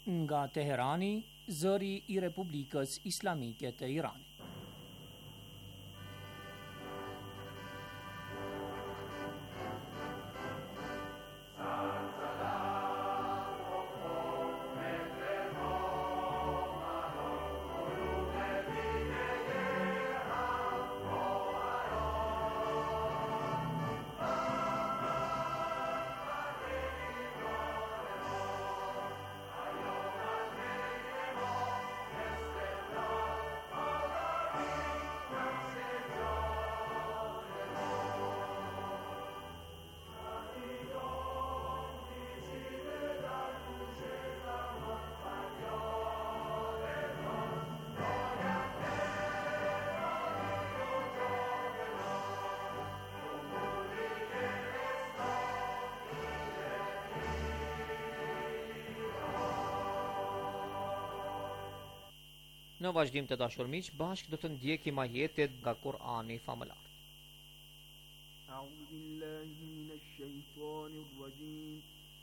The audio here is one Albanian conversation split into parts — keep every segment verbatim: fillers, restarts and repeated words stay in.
Nga Teherani, zëri I Republikës Islamike të Iranit. Në vazhdim të dashur miq, bashkë do të ndjekim ajetet nga Kur'ani famëlar. أعوذ بالله من الشيطان الرجيم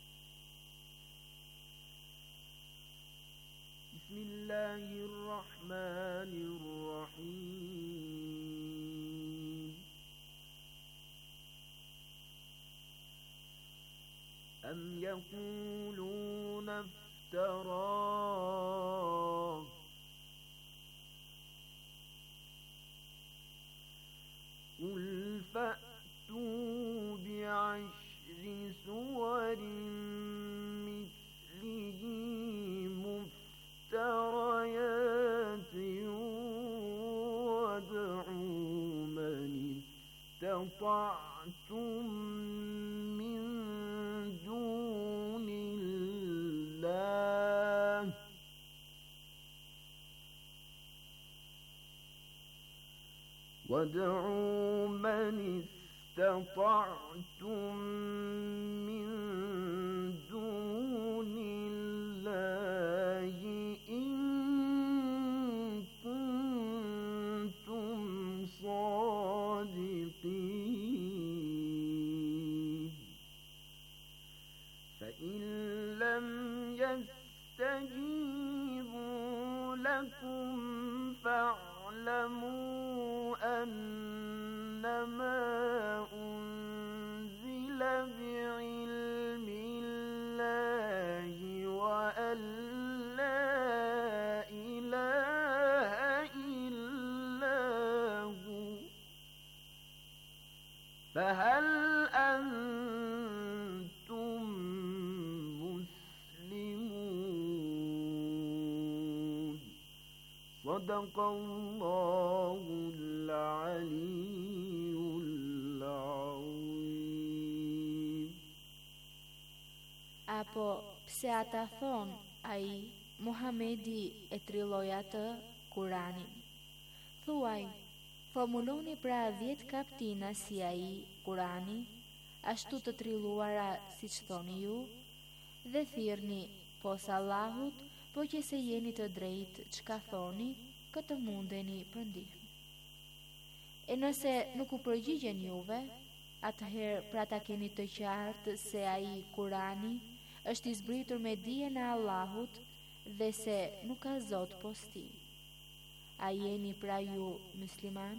بسم الله الرحمن الرحيم أم يقولون افتراه قل فأتوا بعشر سور مثله مفتريات وادعوا من استطعتم من دون الله وادعوا من استطعتم من دون الله إن كنتم صادقين فإن لم يستجيبوا لكم فاعلموا أنما أنزل بعلم الله وأن لا إله إلا هو فهل أنتم مسلمون صدق الله العلي العظيم. Apo pse ata thon ai Muhamedi e trilloi atë Kuranin. Thuaj, formuloni pra dhjetë kaptina si ai Kurani, ashtu të trilluara siç thoni ju, dhe thirrni pos Allahut, po që se jeni të drejtë çka thoni, këtë mundeni për ndihmë. E nëse nuk u përgjigjen juve, atëherë pra ta keni të qartë se ai Kurani është i zbritur me dijen e Allahut dhe se nuk ka zot pos tij. A jeni pra ju musliman?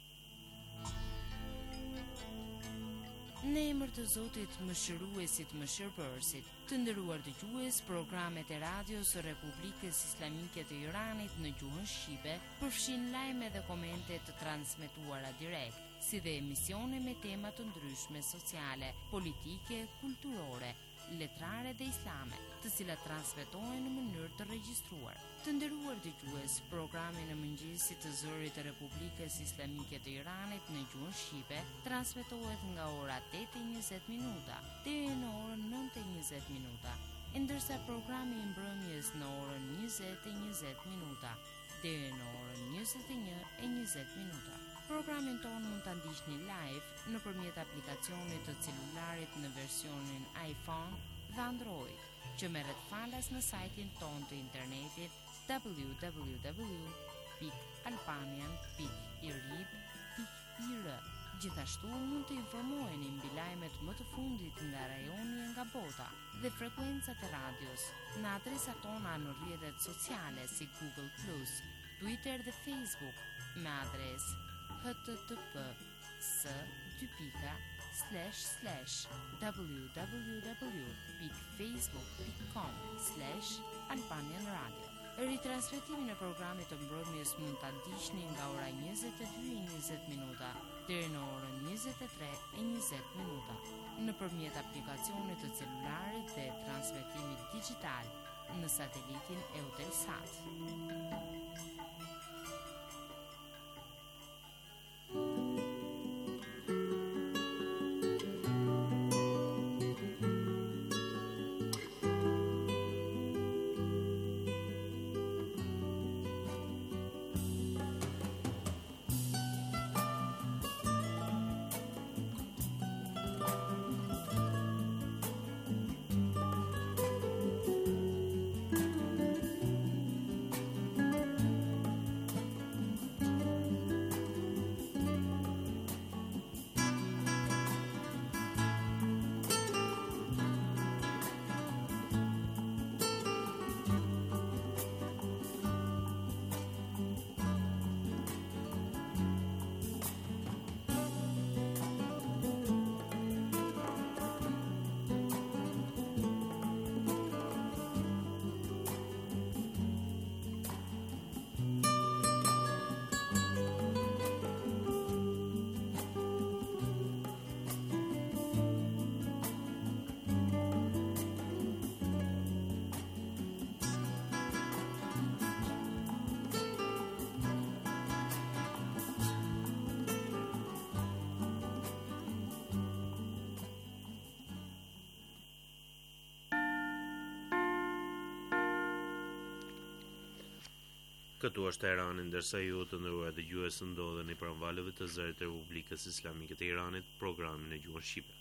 Në emër të Zotit Mëshiruesit Mëshirëbërësit, të nderuar dëgjues, programet e radios së Republikës Islamike të Iranit në gjuhën shqipe përfshin lajme dhe komente të transmetuara direkt, si dhe emisione me tema të ndryshme sociale, politike, kulturore, letrare dhe islame, të cilat transmetohen në mënyrë të regjistruar. Të nderuar dëgjues, programi në mëngjesit të zërit të Republikës Islamike të Iranit në gjuhën shqipe transmetohet nga ora tetë e njëzet minuta deri në orën nëntë e njëzet minuta, ndërsa programi i mbrëmjes në orën njëzet e njëzet minuta deri në orën njëzet e një e njëzet minuta. Programin tonë mund ta ndiqni live nëpërmjet aplikacionit të celularit në versionin iPhone dhe Android, që merret falas në sajtin tonë të internetit w w w pikë albanian pikë irib pikë ir Gjithashtu mund të informoheni mbi lajmet më të fundit nga rajoni e nga bota dhe frekuencat e radios në adresat tona në rrjetet sociale si Google Plus, Twitter dhe Facebook me adres h t t p s dy pika slash slash www dot facebook dot com slash Albanian Radio. Ritransmetimin e programit të mbrëmjes mund ta ndiqni nga ora njëzet e dy e njëzet minuta deri në orën njëzet e tre e njëzet minuta nëpërmjet aplikacionit të celularit dhe transmetimit digjital në satelitin Eutelsat. Këtu është Teherani, ndërsa ju të nderuar dëgjues ndodheni pranë valëve të zërit të Republikës Islamike të Iranit, programin e gjuhës shqipe.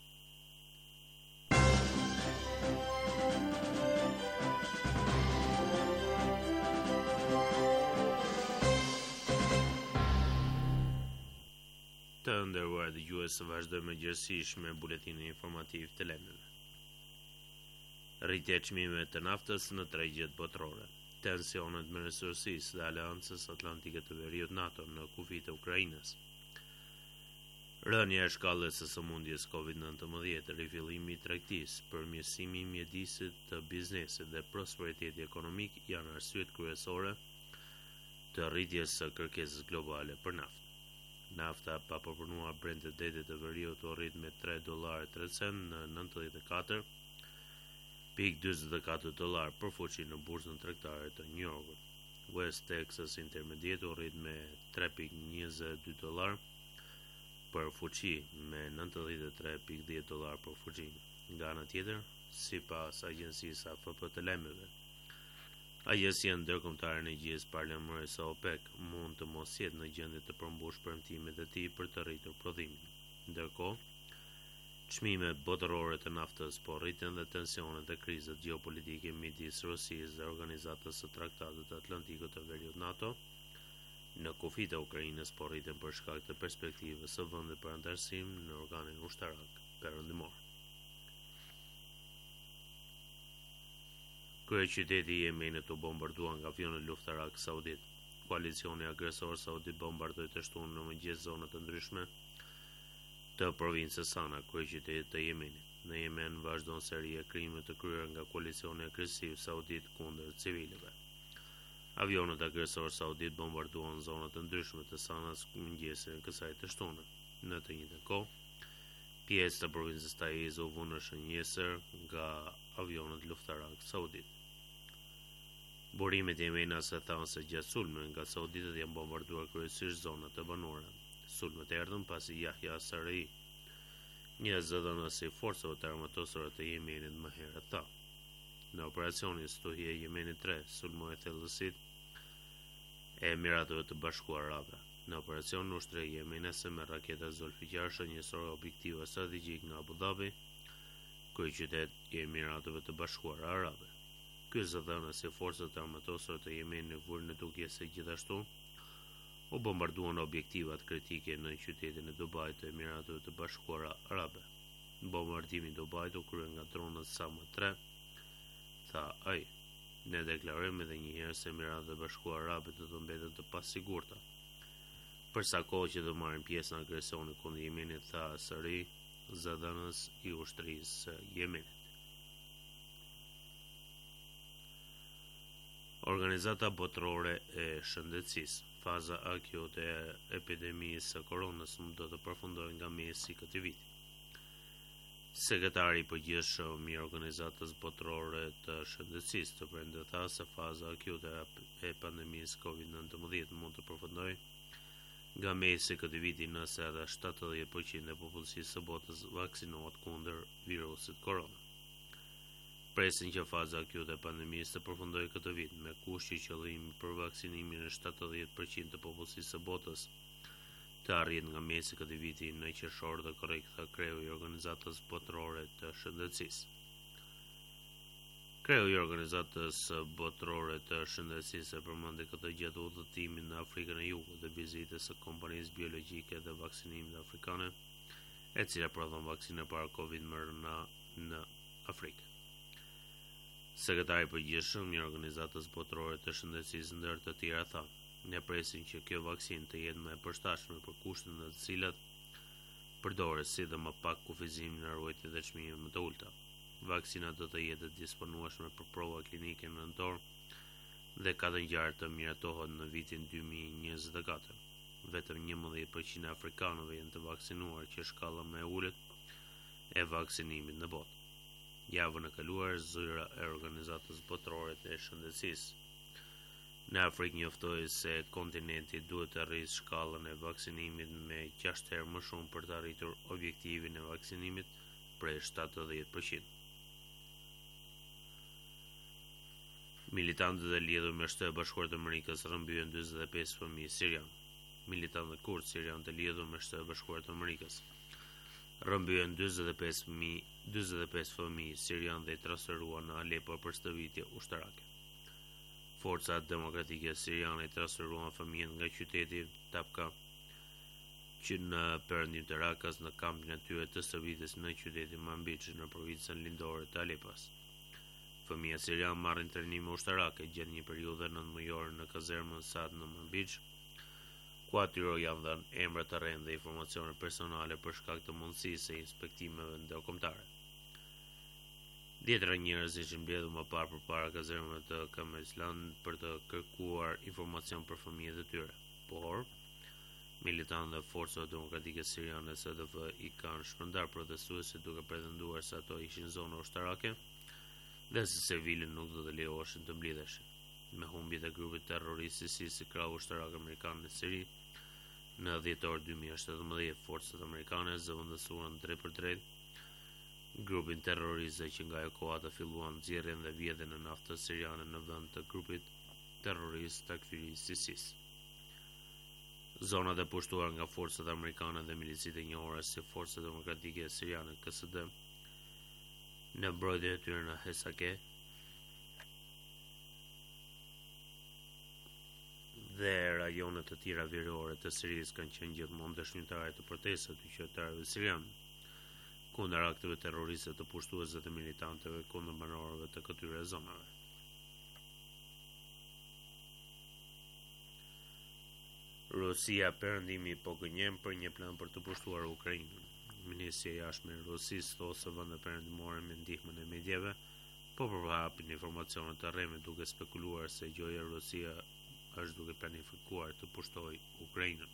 Të nderuar dëgjues, vazhdojmë gjithsesi me buletinin informativ të lajmeve. Rritja e çmimeve të naftës në tregjet botërore. Tensionet me resursisë dhe Aleancës Atlantike të Veriut NATO në kufijtë e Ukrainës. Rënja e shkallës së sëmundjes covid nëntëmbëdhjetë, rifillimi i tregtisë, përmirësimi i mjedisit të biznesit dhe prosperiteti ekonomik janë arsyet kryesore të rritjes së kërkesës globale për naftë. Nafta pa përpunuar brend të detit të Veriut u rrit me tre dollarë e tre cent në nëntëdhjetë e katër pikë dyzet e katër dollar për fuqi në bursën tregtare të New Yorkut. West Texas Intermediate u rrit me tre pikë njëzet e dy dollar për fuqi me nëntëdhjetë e tre pikë dhjetë dollar për fuqi. Nga ana tjetër, sipas agjencisë A F P të lajmeve, Agjencia Ndërkombëtare e Energjisë Parlamentare OPEC mund të mos jetë në gjendje të përmbush premtimet e tij për të rritur prodhimin. Ndërkohë, çmimet botërore të naftës po rriten dhe tensionet e krizës gjeopolitike midis Rusisë dhe Organizatës së Traktatit të Atlantikut të Veriut NATO në kufijtë e Ukrainës po rriten për shkak të perspektivës së vendit për anëtarësim në organin ushtarak perëndimor. Kryeqyteti i Yemenit u bombardua nga avionet luftarak saudit. Koalicioni agresor saudit bombardoi të shtunë në mëngjes zona të ndryshme të provincës Sana, kryeqytetit të Yemenit. Në Yemen vazhdon seria e krimeve të kryer nga koalicioni agresiv saudit kundër civilëve. Avionet agresor saudit bombarduan zona të ndryshme të Sanës mëngjesin e kësaj të shtunë. Në të njëjtën kohë, pjesë të provincës Taiz u vënë në shënjesër nga avionet luftarak saudit. Burimet jemenase thanë se gjatë sulmeve nga sauditët janë bombarduar kryesisht zonat e banuara. Sulmet erdhën pasi Yahya Sarei, një zëdhënës i forcave të armatosura të Yemenit, më herët tha. Në operacionin Stuhje e Yemenit tre, sulmoi thellësitë e Emiratëve të Bashkuara Arabe. Në operacionin ushtre jemenase me raketa zulfiqar shënjësore objektive strategjik nga Abu Dhabi, kryeqytet i Emiratëve të Bashkuara Arabe. Ky zëdhënës i forcave të armatosura të Yemenit vuri në dukje se gjithashtu u bombarduan objektivat kritike në qytetin e Dubait të Emiratëve të Bashkuara Arabe. Bombardimi i Dubait u krye nga dronët Sama tre, tha ai. Ne deklarojmë edhe një herë se Emiratet e Bashkuara Arabe do të mbeten të pasigurta. Për sa kohë që do marrin pjesë në agresionin kundër Yemenit, tha sëri zëdhënës i ushtrisë së Yemenit. Organizata Botërore e Shëndetësisë, faza akute e epidemisë së koronës do të përfundojë nga mesi i këtij viti. Sekretari i përgjithshëm i Organizatës Botërore të Shëndetësisë të Premte tha se faza akute e pandemisë covid nineteen mund të përfundojë nga mesi i këtij viti nëse edhe shtatëdhjetë përqind e popullsisë së botës vaksinohet kundër virusit korona. Presin që faza akute e pandemisë të përfundojë këtë vit me kusht që qëllimi për vaksinimin e shtatëdhjetë përqind të popullsisë së botës të arrijë nga mesi i këtij viti në qershor dhe korrekt, tha kreu i Organizatës Botërore të Shëndetësisë. Kreu i Organizatës Botërore të Shëndetësisë e përmendi këtë gjatë udhëtimit në Afrikën e Jugut dhe vizitës së kompanisë biologjike dhe vaksinimit afrikane, e cila prodhon vaksina para Covid në në Afrikë. Sekretari i përgjithshëm i Organizatës Botërore të Shëndetësisë ndër të tjera tha: "Ne presim që kjo vaksinë të jetë më e përshtatshme për kushtet në të cilat përdoret, si dhe më pak kufizim në ruajtje dhe çmime më të ulta. Vaksina do të jetë e disponueshme për prova klinike në nëntor dhe ka të ngjarë të miratohet në vitin dy mijë e njëzet e katër. Vetëm njëmbëdhjetë përqind e afrikanëve janë të vaksinuar, që është shkalla më e ulët e vaksinimit në botë." Javën e kaluar, zyra e Organizatës Botërore të Shëndetësisë në Afrikë njoftoi se kontinenti duhet të arrijë shkallën e vaksinimit me gjashtë herë më shumë për të arritur objektivin e vaksinimit prej shtatëdhjetë përqind. Militantët e lidhur me Shtetet e Bashkuara të Amerikës rrëmbyen dyzet e pesë fëmijë sirian. Militantët kurd sirian të lidhur me Shtetet e Bashkuara të Amerikës rrëmbyen dyzet e pesë fëmijë sirian dhe i transferuan në Alepo për stërvitje ushtarake. Forcat demokratike siriane i transferuan fëmijët nga qyteti Tapka që në perëndim të Rakas në kampin e tyre të stërvitjes në qytetin Manbij në provincën lindore të Alepas. Fëmijët sirian marrin trajnime ushtarake gjatë një periudhe nëntëmujore në kazermën Saad në Manbij, ku atyre janë dhënë emra të rrend dhe informacione personale për shkak të mundësisë së inspektimeve ndërkombëtare. Dhjetra njerëz ishin mbledhur më parë përpara kazermave të Kamaislan për të kërkuar informacion për fëmijët e tyre, por militantët e forcave demokratike siriane S D F i kanë shpërndar protestuesit duke pretenduar se ato ishin zona ushtarake dhe se civilët nuk do të lejoheshin të mblidheshin. Me humbjet e grupit terrorist ISIS si krau ushtarak amerikan në Siri, në dhjetor dy mijë e shtatëmbëdhjetë forcat amerikane zëvendësuan drejt për drejt grupin terrorist që nga ajo koha të filluan nxjerrjen dhe vjedhjen e naftës siriane në vend të grupit terrorist takfirist ISIS. Zonat e pushtuara nga forcat amerikane dhe milicitë e njohura si Forcat Demokratike Siriane K S D në mbrojtjen e tyre në Hesake dhe rajonet të tjera veriore të Sirisë kanë qenë gjithmonë dëshmitare të protestave të qytetarëve sirian kundër akteve terroriste të pushtuesve të militantëve kundër banorëve të këtyre zonave. Rusia perëndimi po gënjen për një plan për të pushtuar Ukrainën. Ministri i Jashtme i Rusisë thotë se vendet perëndimore me ndihmën e mediave po përhapin informacione të rreme duke spekuluar se gjoja Rusia është duke planifikuar të pushtojë Ukrainën.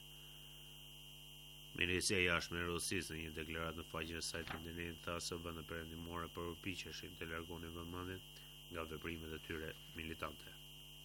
Ministria e Jashtme e Rusisë në një deklaratë në faqen e saj të internetit tha se vendet perëndimore përpiqeshin të largonin vëmendjen nga veprimet e tyre militante.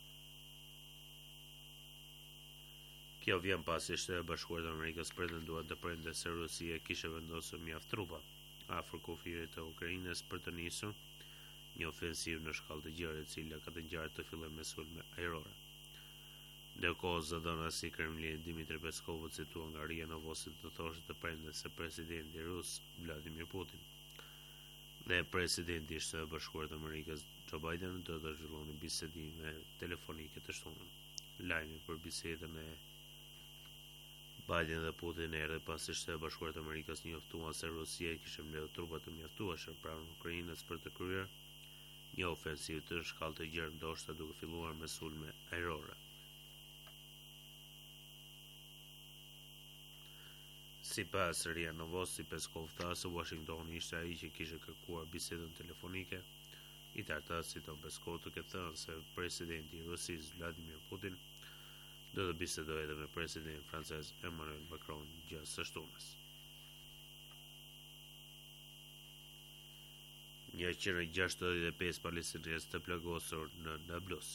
Kjo vjen pasi Shtetet e Bashkuara të Amerikës pretenduan të premte se Rusia kishte vendosur mjaft trupa afër kufirit të Ukrainës për të nisur një ofensivë në shkallë të gjerë, e cila ka të ngjarë të fillojë me sulme ajrore. Ndërkohë, zëdhëna si Kremlini Dmitri Peskov citua nga Ria Novosti të thoshte të premte se presidenti rus Vladimir Putin dhe presidenti i Shtetit Bashkuar të Amerikës Joe Biden do të zhvillonin bisedime telefonike të shtunën. Lajmi për bisedën e Biden dhe Putin erdhe pasi Shtetet Bashkuara të Amerikës njoftuan se Rusia i kishte mbledhur trupa të mjaftueshëm pranë Ukrainës për të kryer një ofensivë të shkallë të gjerë, ndoshta duke filluar me sulme ajrore. Sipas Ria Novosti, Peskov tha se Washingtoni ishte ai që kishte kërkuar bisedën telefonike. I tarta citon Peskov të ketë thënë se presidenti i Rusisë Vladimir Putin do të bisedojë edhe me presidentin francez Emmanuel Macron gjatë së shtunës. njëqind e gjashtëdhjetë e pesë palestinezë të plagosur në Nablus.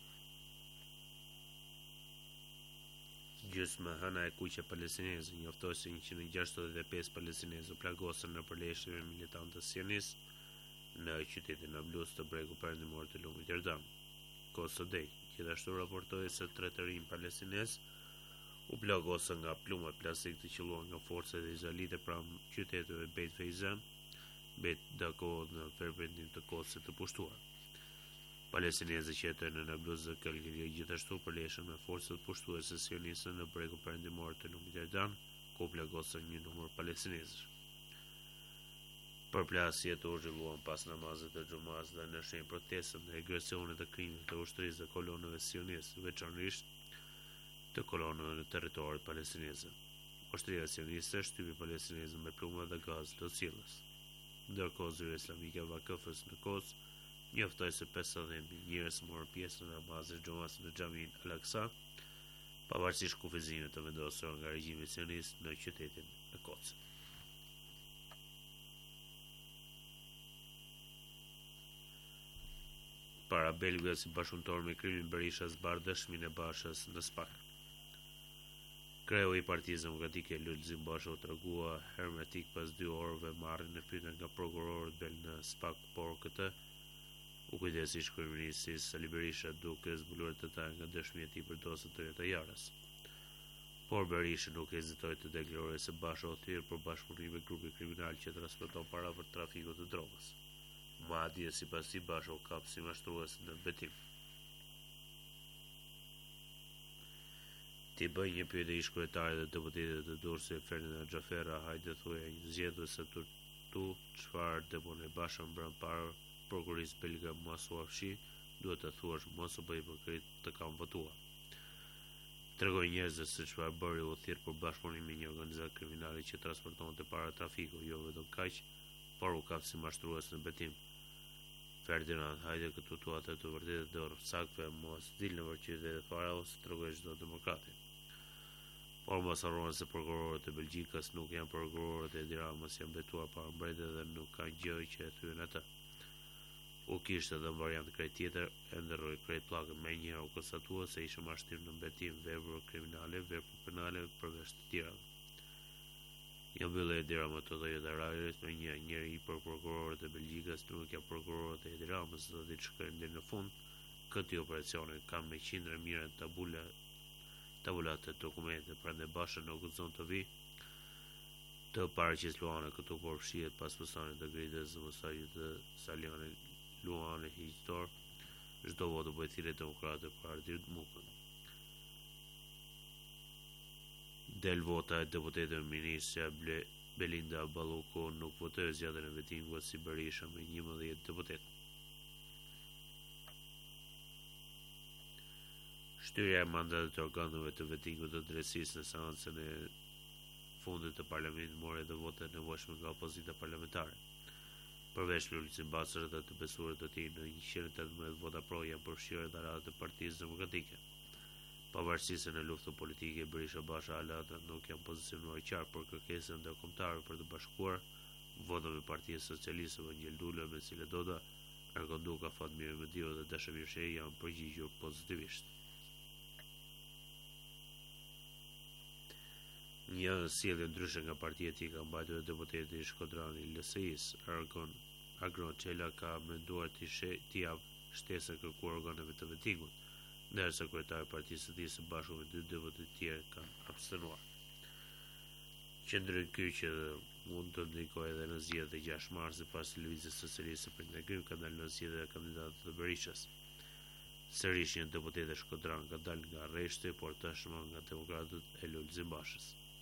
Gjysma hëna e kuqe palestineze njoftoi se njëqind e gjashtëdhjetë e pesë palestinezë u plagosën në përleshje me militantët sionistë në qytetin Nablus të bregu perëndimor të lumit Jordan. Kosodej gjithashtu raportoi se tre të rinj palestinezë u plagosën nga plumat plastik të qelluar nga forcat izraelite pranë qyteteve Beit Feizan, Beit Dako në verbrendim të Kosit të pushtuar. Palestinezët që jetojnë në Nablus dhe Kalkili gjithashtu përleshën me forcat pushtuese sioniste në bregun perëndimor të lumit Jordan, ku plagosën një numër palestinezësh. Përplasjet u zhvilluan pas namazit të xumas dhe në shenjë protestën dhe agresionit të krimit të ushtrisë dhe kolonëve sioniste, veçanërisht të kolonëve në territorit palestineze. Ushtria sioniste shtypi palestinezët me pluma dhe gaz të cilës. Ndërkohë Zyra Islamike e Vakëfës në Kos njoftoi se pesëdhjetë mijë njerëz morën pjesë në namazin e xumas në xhamin Al-Aqsa, pavarësisht kufizimit të vendosur nga regjimi sionist në qytetin e Kosit. Para belgëve si bashkëpunëtor me krimin Berisha zbar dëshminë e Bashës në Spak. Kreu i Partisë Demokratike Lulzim Basha u tregua hermetik pas dy orëve marrjen e pyetën nga prokurorët bel në Spak, por këtë u kujdesi kryeministri Sali Berisha duke zbuluar detaj nga dëshmia e tij për dosën të re të Jarës. Por Berisha nuk hezitoi të deklarojë se Basha u thyer për bashkëpunim me grupe kriminal që transporton para për trafikun të drogës. Madje sipas tij Basha u kap si mashtrues në betim. Ti bëj një pyetje ish kryetari dhe deputetit të Durrësit Ferdinand Xhafera, hajde thuaj zgjedhës se tu tu çfarë dëmon e Basha mbran para prokurisë belga Masu Afshi, duhet të thuash mos u bëj hipokrit të kam votuar. Tregoj njerëzve se çfarë bëri u thirr për bashkëpunim me një organizat kriminale që transportonte para trafiku, jo vetëm kaq, por u kap si mashtrues në betim. Ferdinand, hajde këtu tu atë të vërtetë dorë sakve, mos dil në vërqytet e fara ose tregoj çdo demokrati. Por mos harroni se prokurorët e Belgjikës nuk janë prokurorët e Edi Ramës, janë betuar para mbretëve dhe nuk kanë gjë që e thyen atë. U kishte edhe variant krejt tjetër, e ndërroi krejt pllakën më njëherë u konstatua se ishte mashtrim në betim, vepër kriminale, vepër penale përveç të tjera. Ja mbyllë Edi Rama të dhejët ararit me një njëri për prokurorët e Belgjikës, nuk janë prokurorët e Edi Ramës, do t'i shkojnë deri në fund. Këti operacione kanë me qindra mira tabula tabulat të dokumente, prandaj Basha nuk gëzon të vi të paraqes Luane këtu por fshihet pas pësanit të gridës dhe mesazhit të Saliane Luane hiqtor, çdo votë bëhet thirrje demokrate për ardhur mukën. Del vota e deputetëve ministrja Ble Belinda Balluku nuk votoi zgjatjen e vetingut si Berisha me njëmbëdhjetë deputet. Shtyrja e mandatit të organeve të vetingut të drejtësisë në seancën e fundit të parlamentit mori edhe vote të nevojshme nga opozita parlamentare. Përveç Lulzim Basrës dhe të besuarit të tij, në njëqind e tetëmbëdhjetë vota pro janë përfshirë edhe ardhët e Partisë Demokratike. Pavarësisht se në luftën politike Berisha Basha Alata nuk janë pozicionuar qartë për kërkesën ndërkombëtare për të bashkuar, votën me Partinë Socialiste Vangel Dula me cilë Doda, Ergonduka, Fatmir Mediu dhe Dashamir Sheh janë përgjigjur pozitivisht. Një sjellje ndryshe nga partia e tij ka mbajtur deputeti i Shkodrani i L S I-s, Argon Agron Çela ka menduar të t'i japë shtesë kërkuar organeve të vetingut, ndërsa kryetari i partisë së tij së bashku me dy deputet të tjerë kanë abstenuar. Qendrën ky që mund të ndikojë edhe në zgjedhjet e gjashtë marsit pas lëvizjes socialiste për integrim ka dalë në zgjedhjet e kandidatëve të Berishës. Sërish një deputet e Shkodran ka dalë nga rreshti, por tashmë nga demokratët e Lulzim Bashës.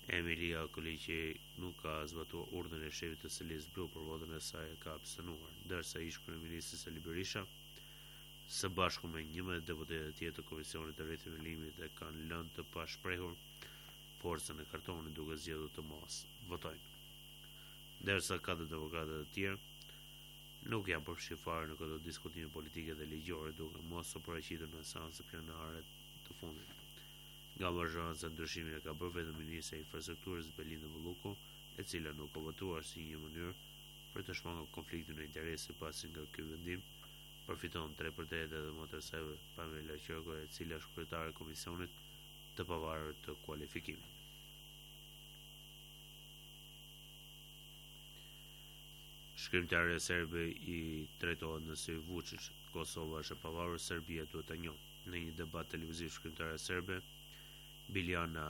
Emilia Koliqi nuk ka zbatuar urdhën e shefit të S L I S Blu për votën e saj e ka abstenuar, ndërsa ish kryeministri Sali Berisha së bashku me njëmbëdhjetë deputetë tjerë të Komisionit të Rithemelimit e kanë lënë të pashprehur forcën e kartonit duke zgjedhur të mos votojnë. Ndërsa katër demokratë të tjerë nuk janë përfshirë fare në këto diskutime politike dhe ligjore duke mos u paraqitur në seancë plenare të fundit. Nga majoranca ndryshimin e ka bërë vetëm ministra e infrastrukturës Belinda Vulluku, e cila nuk ka votuar si një mënyrë për të shmangur konfliktin e interesi pasi nga ky vendim përfiton tre për tre dhe më të seve Pamela Qerko, e cila është kryetare e komisionit të pavarur të kualifikimit. Shkrimtarja serbe i drejtohet në sy Vučić, Kosova është e pavarur, Serbia duhet ta njohë. Në një debat televiziv shkrimtarja serbe Biljana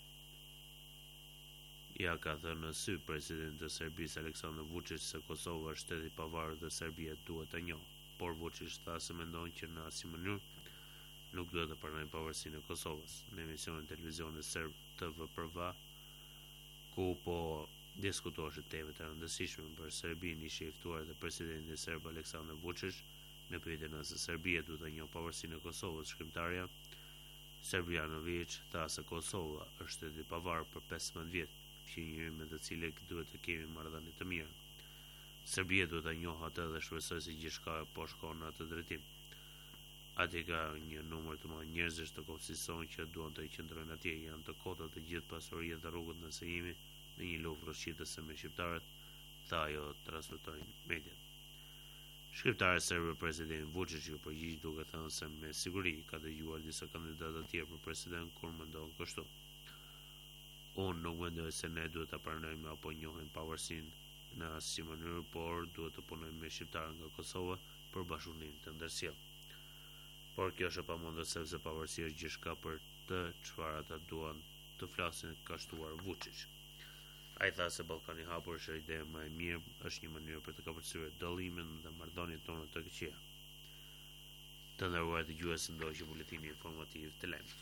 ja ka thënë në sy presidentit të Serbisë Aleksandar Vučić se Kosova është shtet i pavarur dhe Serbia duhet ta njohë. Por Vučić tha se mendon që në asnjë mënyrë nuk duhet të pranojë pavarësinë e Kosovës. Në emisionin televizionit serb T V për V A, ku po diskutoheshin teme të rëndësishme për Serbinë, ishte i ftuar edhe presidenti serb Aleksandar Vučić. Në pyetjen nëse Serbia duhet të njohë pavarësinë e Kosovës, shkrimtarja Serbjanović tha se Kosova është shtet i pavarur për pesëmbëdhjetë vjet, fqinjëri me të cilët duhet të kemi marrëdhënie të mira. Serbia duhet ta njohë atë dhe shpresoj se gjithçka po shkon në atë drejtim. Atje ka një numër të madh njerëzish të kopsison që duan të qëndrojnë atje, janë të kota të gjithë pasurinë dhe rrugët nëse jemi në një luftë rrëshqitëse me shqiptarët, tha ajo transmetojnë mediat. Shkrimtare serbe presidenti Vučić ju përgjigj duke thënë se me siguri ka dëgjuar disa kandidatë të tjerë për president kur mendon kështu. Unë nuk mendoj se ne duhet ta pranojmë apo njohim pavarësinë në asnjë mënyrë, por duhet të punojmë me shqiptarët nga Kosova për bashkëpunim të ndërsjellë. Por kjo është e pamundur sepse pavarësia është gjithçka për të çfarë ata duan të flasin, ka shtuar Vučić. Ai tha se Ballkani i hapur është ide më e mirë, është një mënyrë për të kapërcyer dallimin dhe marrëdhëniet tona të këqija. Të nderuar dëgjues, ndoqë buletini informativ të lajmit.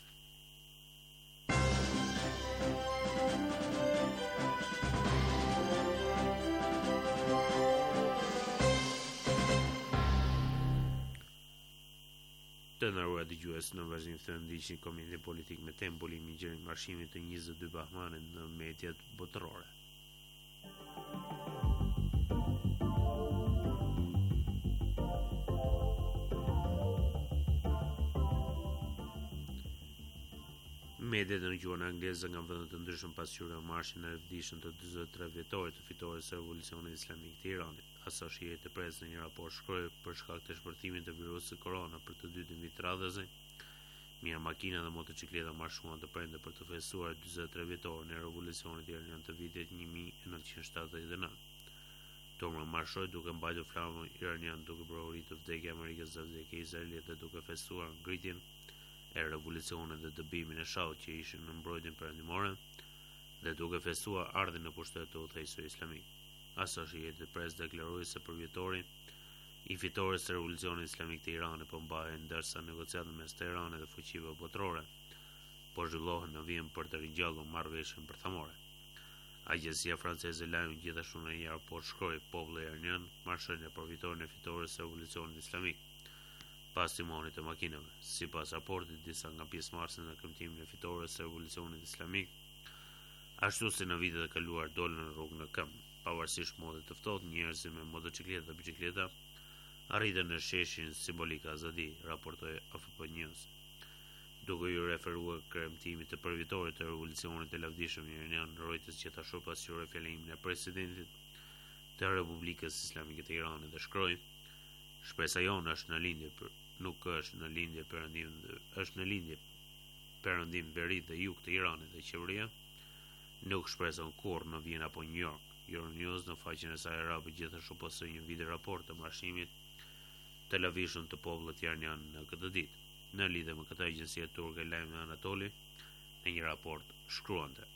Të nderuar dëgjues, në vazhdim të ndiqni komentin politik me temë polimi gjerin marshimit të njëzet e dy bahmanit në mediat botërore. Mediat në gjuhën angleze nga vendet të ndryshëm pasqyrojnë marshin e rrëfdijshëm të dyzet e tre vjetorit të fitores së Revolucionit Islamik të Iranit. Associated Press në një raport shkroi për shkak të shpërthimit të virusit korona për të dytën vit radhëzi, mirë makina dhe motocikleta marshuan të prende për të festuar dyzet e tre vjetorin e Revolucionit Iranian të vitit një mijë e nëntëqind shtatëdhjetë e nëntë. Turma marshoi duke mbajtur flamun iranian, duke provuar vdekjen e Amerikës dhe vdekjen e Izraelit dhe duke festuar ngritjen e revolucionit dhe dëbimin e shahut që ishin në mbrojtjen perëndimore dhe duke festuar ardhin në pushtet të udhëheqësve islamik. Associated Press deklaroi se për vjetorin i fitores së Revolucionit Islamik të Iranit po mbahen, ndërsa negociatat mes Teheranit dhe fuqive botërore po zhvillohen në vijim për të ringjallur marrëveshjen bërthamore. Agjencia franceze lajm gjithashtu në një raport shkroi populli iranian marshoi në për vjetorin e fitores së Revolucionit Islamik pas timonit të makinave. Sipas raportit, disa nga pjesëmarrësit në këmbëtimin e fitores së Revolucionit Islamik, ashtu si në vitet e kaluar, dolën në rrugë në këmbë. Pavarësisht modit të ftohtë, njerëzit me motocikleta dhe biçikleta arritën në sheshin simbolik Azadi, raportoi A F P News. Duke ju referuar kremtimit të përvitorit të revolucionit të lavdishëm iranian, Reuters gjithashtu pasqyroi fjalimin e presidentit të Republikës Islamike të Iranit dhe shkroi: "Shpresa jonë është në lindje për nuk është në lindje perëndim është në lindje perëndim veri dhe jug të Iranit dhe qeveria nuk shpreson kurrë në Vjenë apo New York." Euronews në faqen e saj arabe gjithashtu postoi një video raport të marshimit të lavdishëm të popullit iranian në këtë ditë. Në lidhje me këtë, agjencia turke Lajmi Anatoli në një raport shkruante: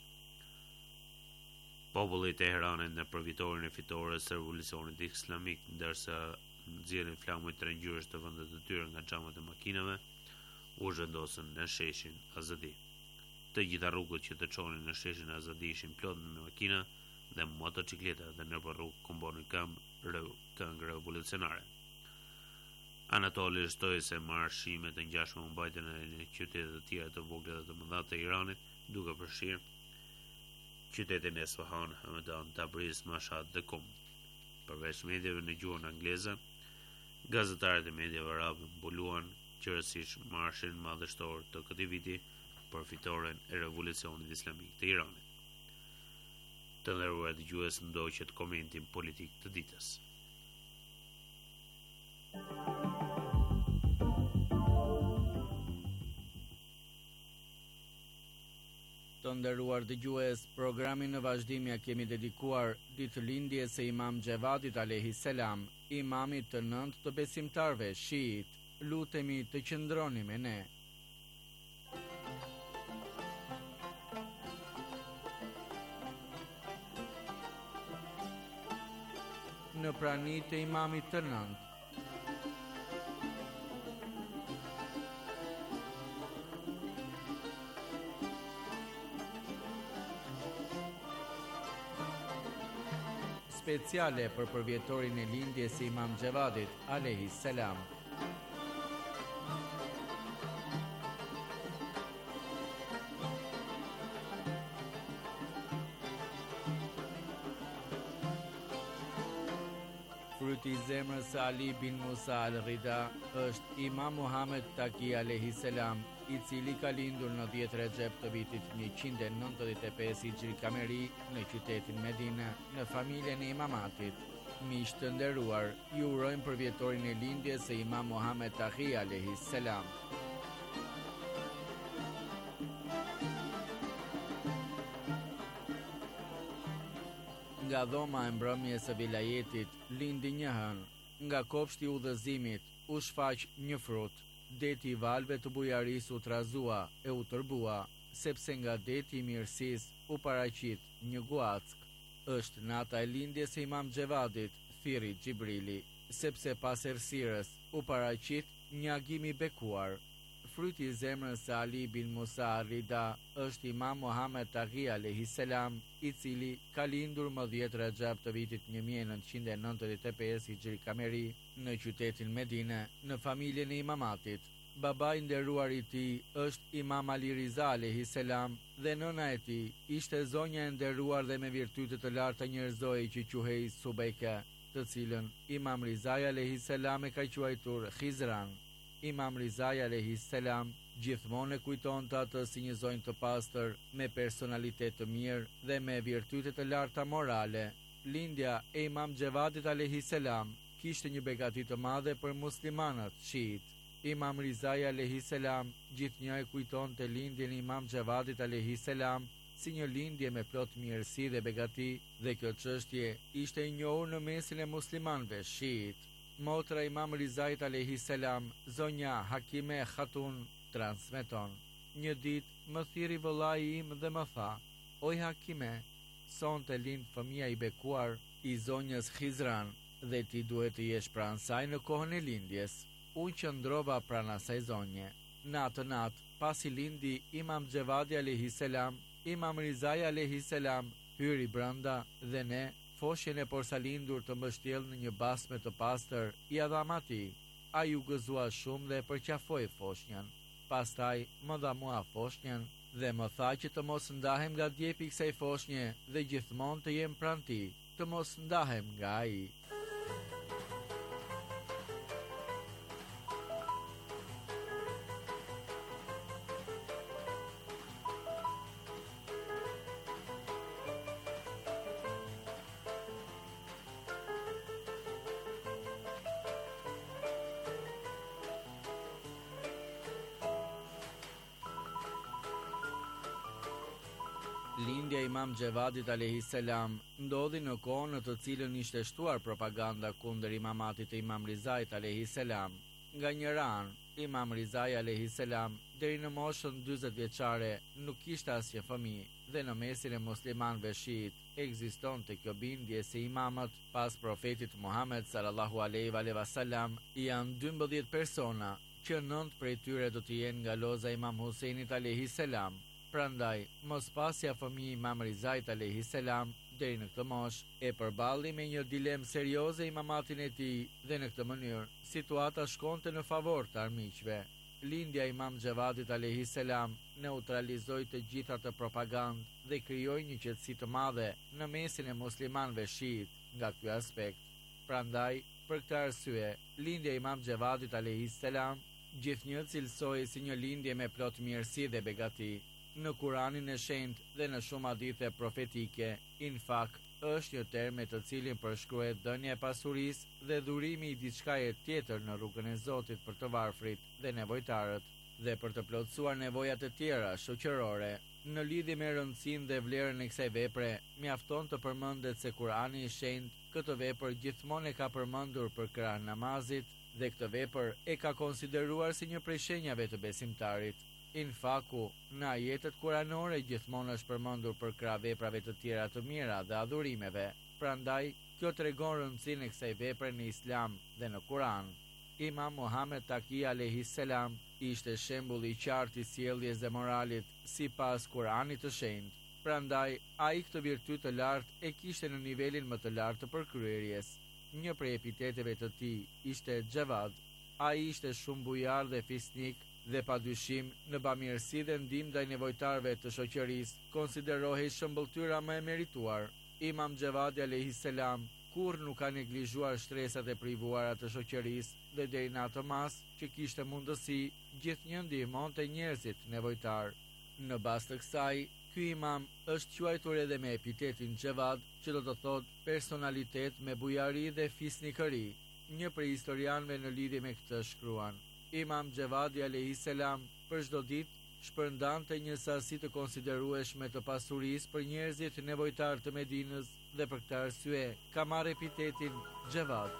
"Populli i Teheranit në përvitorin e fitores së Revolucionit Islamik, ndërsa nxjerrin flamuj tre ngjyrësh të vendet të tyre nga xhamat e makinave, u zhvendosën në sheshin Azadi." Të gjitha rrugët që të çonin në sheshin Azadi ishin plot me makina dhe motocikleta dhe nëpër rrugë komboni këmbë këngë revolucionare. Anatoli shtoi se marshimet e ngjashme u mbajtën në qytete të tjera të vogla dhe të mëdha të Iranit, duke përfshirë qytetin Esfahan, Hamadan, Tabriz, Mashhad dhe Qum. Përveç medjave në gjuhën angleze, gazetarët e medjave arabe mbuluan qërësisht marshin madhështor të këtij viti për fitoren e revolucionit islamik të Iranit. Të nderuar dëgjues, ndoqët komentin politik të ditës. Të nderuar dëgjues, programin në vazhdim ja kemi dedikuar ditëlindjes së Imam Xhevadit alayhis salam, imamit të nëntë të besimtarve shiit. Lutemi të qëndroni me ne. Në pranitë e imamit të nëntë, speciale për përvjetorin e lindjes së Imam Xhevadit alayhis salam. Fryti i zemrës së Ali bin Musa al-Rida është Imam Muhammed Taki alayhis salam, i cili ka lindur në dhjetë Rexhep të vitit njëqind e nëntëdhjetë e pesë hijri kameri në qytetin Medinë, në familjen e imamatit. Miq të nderuar, ju urojmë përvjetorin e lindjes së Imam Muhammed Taki alayhis salam. Nga dhoma e mbrëmjes së vilajetit lindi një hën, nga kopshti i udhëzimit u shfaq një frut. Deti i valve të bujarisë u trazua e u tërbua, sepse nga deti i mirësisë u paraqit një guack. Është nata e lindjes së Imam Xhevadit, thirri Xhibrili, sepse pas errësirës u paraqit një agim i bekuar. Fryti i zemrës së Ali bin Musa al-Rida është Imam Muhammed Taki alayhis salam, i cili ka lindur më dhjetë Rexhep të vitit një mijë e nëntëqind e nëntëdhjetë e pesë hijri kameri në qytetin Medinë, në familjen e imamatit. Babai nderuar i tij është Imam Ali Riza alayhis salam dhe nëna e tij ishte zonja e nderuar dhe me virtyte të larta njerëzore që quhej Subejke, të cilën Imam Rizaj alayhis salam e ka quajtur Khizran. Imam Rizaj alayhis salam gjithmonë e kujtonte atë si një zonjë të pastër, me personalitet të mirë dhe me virtyte të larta morale. Lindja e Imam Xhevadit alayhis salam kishte një begati të madhe për muslimanët shiit. Imam Rizaj alayhis salam gjithnjë e kujtonte lindjen e Imam Xhevadit alayhis salam si një lindje me plot mirësi dhe begati, dhe kjo çështje ishte e njohur në mesin e muslimanëve shiit. Motra Imam Rizajt alayhis salam, zonja Hakime Khatun, transmeton: një ditë më thiri vëllai im dhe më tha: "Oj Hakime, sonte lind fëmia i bekuar i zonjës Khizran dhe ti duhet të jesh pranë saj në kohën e lindjes." Unë qëndrova pranë asaj zonje. Në atë natë, pasi lindi Imam Xhevadi alayhis salam, Imam Rizaj alayhis salam hyri brenda dhe ne, foshjen e porsalindur të mbështjell në një basme të pastër, i dham atij. Ai u gëzua shumë dhe përqafoi foshnjën. Pastaj më dha mua foshnjën dhe më tha që të mos ndahem nga djepi i kësaj foshnje dhe gjithmonë të jem pranë tij, të mos ndahem nga ai. Lindja e Imam Xhevadit alayhis salam ndodhi në kohën në të cilën ishte shtuar propaganda kundër imamatit të Imam Rizajt alayhis salam. Nga njëra anë, Imam Rizaj alayhis salam deri në moshën dyzet vjeçare nuk kishte asnjë fëmijë dhe në mesin e muslimanëve shiit ekzistonte kjo bindje se imamët pas profetit Muhammed sallallahu alaihi wasallam janë dymbëdhjetë persona, që nëntë prej tyre do të jenë nga loza Imam Husejnit alayhis salam. Prandaj, mos pasja fëmijë Imam Rizait alayhi salam deri në këtë moshë e përballi me një dilemë serioze imamatin e tij dhe në këtë mënyrë situata shkonte në favor të armiqve. Lindja e Imam Xhavadit alayhi salam neutralizoi të gjitha të propagandë dhe krijoi një qetësi të madhe në mesin e muslimanëve shiit nga ky aspekt. Prandaj, për këtë arsye, lindja e Imam Xhavadit alayhi salam gjithnjë cilësoi si një lindje me plot mirësi dhe begati. Në Kuranin e shenjtë dhe në shumë hadithe profetike, infak është një term me të cilin përshkruhet dhënia e pasurisë dhe dhurimi i diçkaje tjetër në rrugën e Zotit për të varfrit dhe nevojtarët, dhe për të plotësuar nevojat e tjera shoqërore. Në lidhje me rëndësinë dhe vlerën e kësaj vepre, mjafton të përmendet se Kurani i shenjtë këtë vepër gjithmonë e ka përmendur për krah namazit dhe këtë vepër e ka konsideruar si një prej shenjave të besimtarit. Infaku në ajetet kuranore gjithmonë është përmendur për krah veprave të tjera të mira dhe adhurimeve. Prandaj, kjo tregon rëndësinë e kësaj vepre në Islam dhe në Kuran. Imam Muhammed Taki alayhi salam ishte shembull i qartë i sjelljes dhe moralit sipas Kuranit të shenjtë. Prandaj, ai këtë virtyt të lartë e kishte në nivelin më të lartë të përkryerjes. Një prej epiteteve të tij ishte Xhavad. Ai ishte shumë bujar dhe fisnik dhe pa dyshim në bamirësi dhe ndihmë ndaj nevojtarëve të shoqërisë konsiderohej shëmbëltyra më e merituar. Imam Xhavadi alayhi salam kur nuk ka neglizhuar shtresat e privuara të shoqërisë dhe deri në atë mas që kishte mundësi gjithnjë ndihmonte njerëzit nevojtar. Në bazë të kësaj, ky imam është quajtur edhe me epitetin Xhavad, që do të thotë personalitet me bujari dhe fisnikëri. Një prej historianëve në lidhje me këtë shkruan: Imam Xhavadi alayhi salam për çdo ditë shpërndante një sasi të konsiderueshme të pasurisë për njerëzit nevojtar të Medinës dhe për këtë arsye ka marrë epitetin Xhavad.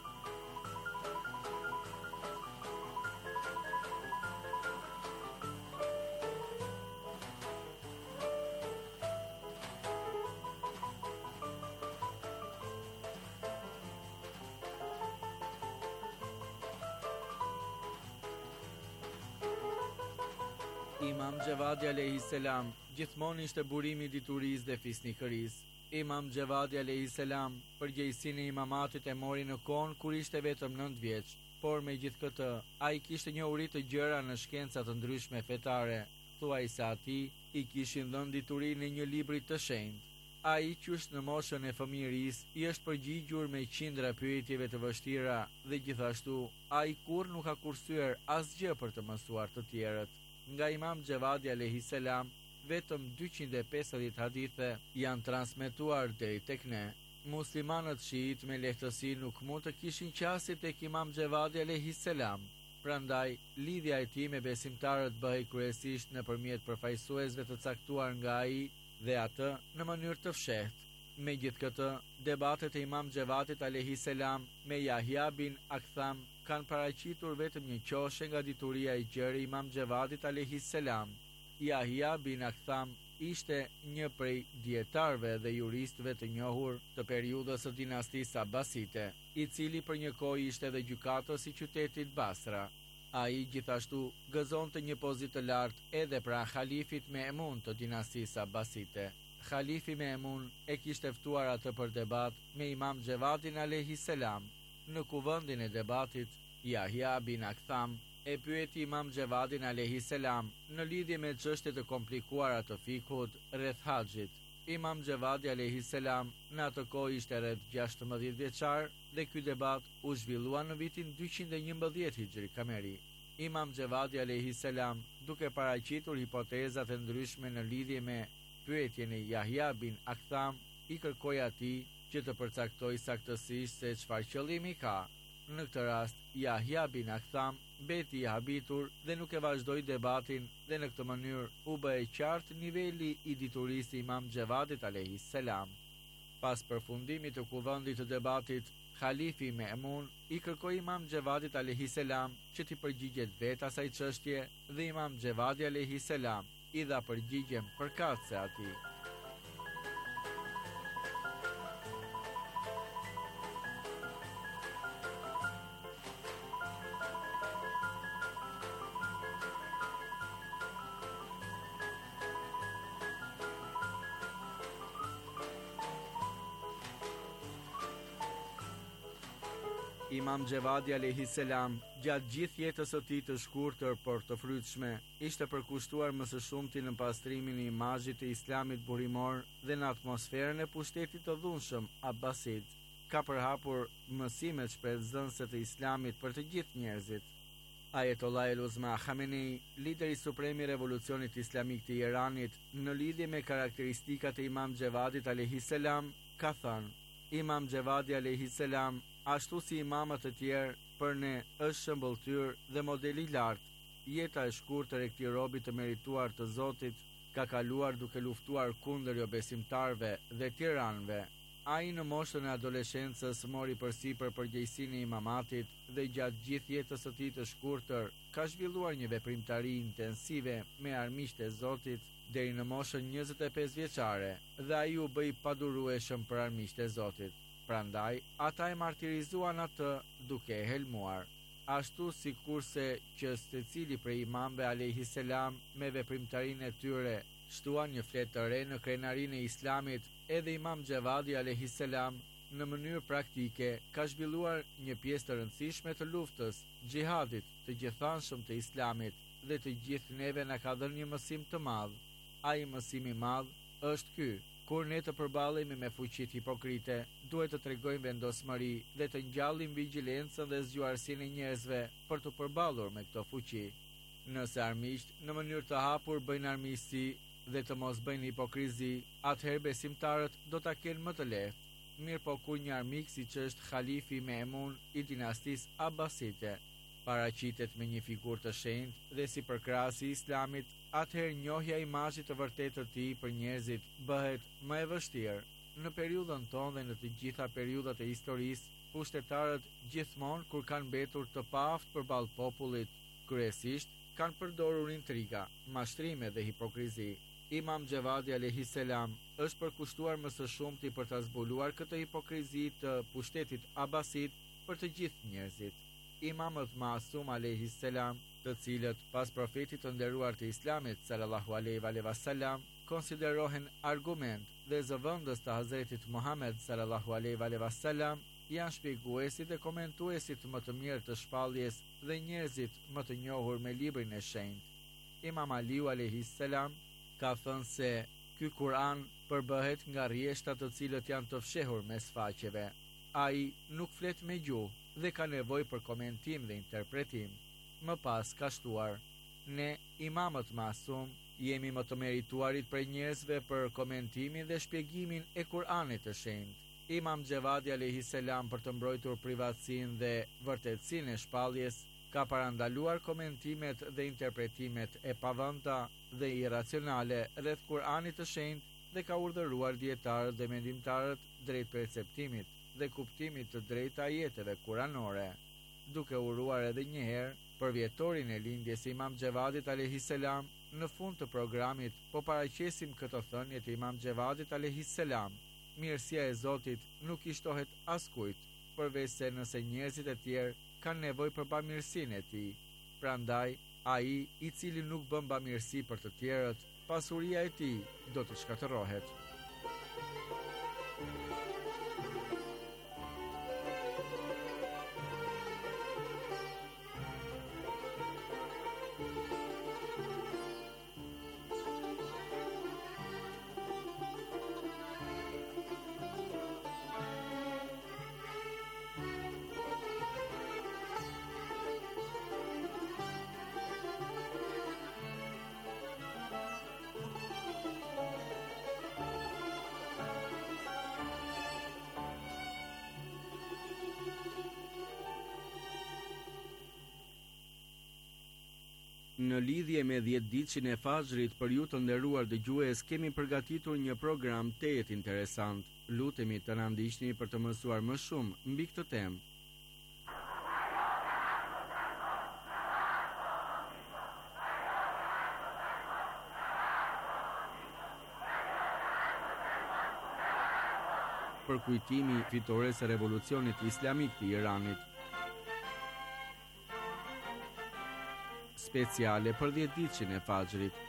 Imam Xhavadi alayhi salam gjithmonë ishte burimi i diturisë dhe fisnikërisë. Imam Xhavadi alayhi salam përgjegjësinë e imamatit e mori në kohën kur ishte vetëm nëntë vjeç, por megjithatë ai kishte një uri të gjëra në shkenca të ndryshme fetare. Thuaj se atij i kishin dhënë diturinë në një libri të shenjtë. Ai që është në moshën e fëmijërisë i është përgjigjur me qindra pyetjeve të vështira dhe gjithashtu ai kurrë nuk ka kursyer asgjë për të mësuar të tjerët. Nga Imam Xhavadi alayhi salam, vetëm dyqind e pesëdhjetë hadithe janë transmetuar deri tek ne. Muslimanët shiit me lehtësi nuk mund të kishin qasje tek Imam Xhavadi alayhi salam. Prandaj, lidhja e tij me besimtarët bëhej kryesisht nëpërmjet përfaqësuesve të caktuar nga ai dhe atë në mënyrë të fshehtë. Megjithatë, debatet e Imam Xhavadit alayhi salam me Yahya bin Aktham kanë paraqitur vetëm një qoshe nga dituria e gjerë Imam Xhavadit alayhi salam. Yahya bin Aktham ishte një prej dietarëve dhe juristëve të njohur të periudhës së dinastisë Abbasite, i cili për një kohë ishte edhe gjykatës i qytetit Basra. Ai gjithashtu gëzonte një pozitë të lartë edhe pra halifit Me'mun të dinastisë Abbasite. Halifi Me'mun e kishte ftuar atë për debat me Imam Xhavadin alayhi salam. Në kuvendin e debatit, Yahya bin Aktham e pyeti Imam Xhavadin alayhi salam në lidhje me çështje të komplikuara të fikut rreth haxhit. Imam Xhavadi alayhi salam në atë kohë ishte rreth gjashtëmbëdhjetë vjeçar dhe ky debat u zhvillua në vitin dyqind e njëmbëdhjetë hijri kameri. Imam Xhavadi alayhi salam, duke paraqitur hipotezat e ndryshme në lidhje me pyetjen e Yahya bin Aktham, i kërkoi atij që të përcaktoj saktësisht se çfarë qëllimi ka. Në këtë rast, Yahya bin Aktham mbeti i habitur dhe nuk e vazhdoi debatin dhe në këtë mënyrë u bë e qartë niveli i diturisë së Imam Xhavadit alayhi salam. Pas përfundimit të kuvendit të debatit, Halifi Me'mun i kërkoi Imam Xhavadit alayhi salam që t'i përgjigjet vetë asaj çështje dhe Imam Xhavadi alayhi salam i dha përgjigjen përkatëse atij. Imam Xhevadi alayhis salam, gjatë gjithë jetës së tij të shkurtër por të frytshme, ishte përkushtuar më së shumti në pastrimin e imazhit të Islamit burimor dhe në atmosferën e pushtetit të dhunshëm Abbasid. Ka përhapur mësimet shpërthëse të Islamit për të gjithë njerëzit. Ayatollah el-Uzma Khamenei, lideri suprem i revolucionit islamik të Iranit, në lidhje me karakteristikat e Imam Xhevadit alayhis salam, ka thënë: Imam Xhevadi alayhis salam, ashtu si imamat e tjerë, për ne është shëmbulltyr dhe model i lartë. Jeta e shkurtër e këtij robi të merituar të Zotit ka kaluar duke luftuar kundër jo besimtarve dhe tiranëve. Ai në moshën e adoleshencës mori përsipër përgjegjësinë e imamatit dhe gjatë gjithë jetës së tij të shkurtër ka zhvilluar një veprimtari intensive me armiqtë e Zotit deri në moshën njëzet e pesë vjeçare dhe ai u bë i padurueshëm për armiqtë e Zotit. Prandaj, ata e martirizuan atë duke e helmuar. Ashtu si kurse që secili prej imamëve alayhis salam me veprimtarinë e tyre shtuan një fletë të re në krenarinë e Islamit, edhe Imam Xhevadi alayhis salam në mënyrë praktike ka zhvilluar një pjesë të rëndësishme të luftës, xhihadit të gjithanshëm të Islamit, dhe të gjithë neve na ka dhënë një mësim të madh. Ai mësim i madh është ky: kur ne të përballemi me fuqitë hipokrite, duhet të tregojmë vendosmëri dhe të ngjallim vigjilencën dhe zgjuarsinë e njerëzve për të përballur me këto fuqi. Nëse armiqt në mënyrë të hapur bëjnë armiqësi dhe të mos bëjnë hipokrizi, atëherë besimtarët do ta kenë më të lehtë. Mirë po kur një armik siç është Khalifi Memun i dinastisë Abbaside paraqitet me një figurë të shenjtë dhe si përkrahasi i Islamit, atëherë njohja e imazhit të vërtetë të tij për njerëzit bëhet më e vështirë. Në periudhën tonë dhe në të gjitha periudhat e historisë, pushtetarët gjithmonë kur kanë mbetur të paaftë përballë popullit, kryesisht kanë përdorur intriga, mashtrime dhe hipokrizi. Imam Xhevadi alayhis salam është përkushtuar më së shumti për ta zbuluar këtë hipokrizi të pushtetit Abbasid për të gjithë njerëzit. Imamët Masum alayhis salam, të cilët pas profetit të nderuar të Islamit sallallahu alaihi wasallam konsiderohen argument dhe zëvendës të Hazretit Muhammed sallallahu alaihi wasallam, janë shpjeguesit dhe komentuesit më të mirë të shpalljes dhe njerëzit më të njohur me librin e shenjtë. Imam Aliu alayhis salam ka thënë se ky Kur'an përbëhet nga rrjeshta të cilët janë të fshehur mes faqeve. Ai nuk flet me gjuhë dhe ka nevojë për komentim dhe interpretim. Më pas ka shtuar: ne, imamët masum, jemi më të merituarit prej njerëzve për komentimin dhe shpjegimin e Kur'anit të shenjtë. Imam Xhevadi alayhis salam, për të mbrojtur privatësinë dhe vërtetësinë e shpalljes, ka parandaluar komentimet dhe interpretimet e pavënta dhe iracionale rreth Kur'anit të shenjtë dhe ka urdhëruar dietarët dhe mendimtarët drejt perceptimit dhe kuptimit të drejtë ajeteve kuranore. Duke uruar edhe një herë për vjetorin e lindjes së Imam Xhevadit alayhis salam, në fund të programit po paraqesim këtë thënie të Imam Xhevadit alayhis salam: mirësia e Zotit nuk i shtohet askujt, përveç se nëse njerëzit e tjerë kanë nevojë për bamirësinë e tij. Prandaj, ai i cili nuk bën bamirësi për të tjerët, pasuria e tij do të shkatërrohet. Në lidhje me dhjetëditëshin e Fajrit për ju të nderuar dëgjues, kemi përgatitur një program tejet interesant. Lutemi të na ndiqni për të mësuar më shumë mbi këtë temë. Për kujtimi fitores së revolucionit islamik të Iranit. Speciale për dhjetëditëshin e Fajrit.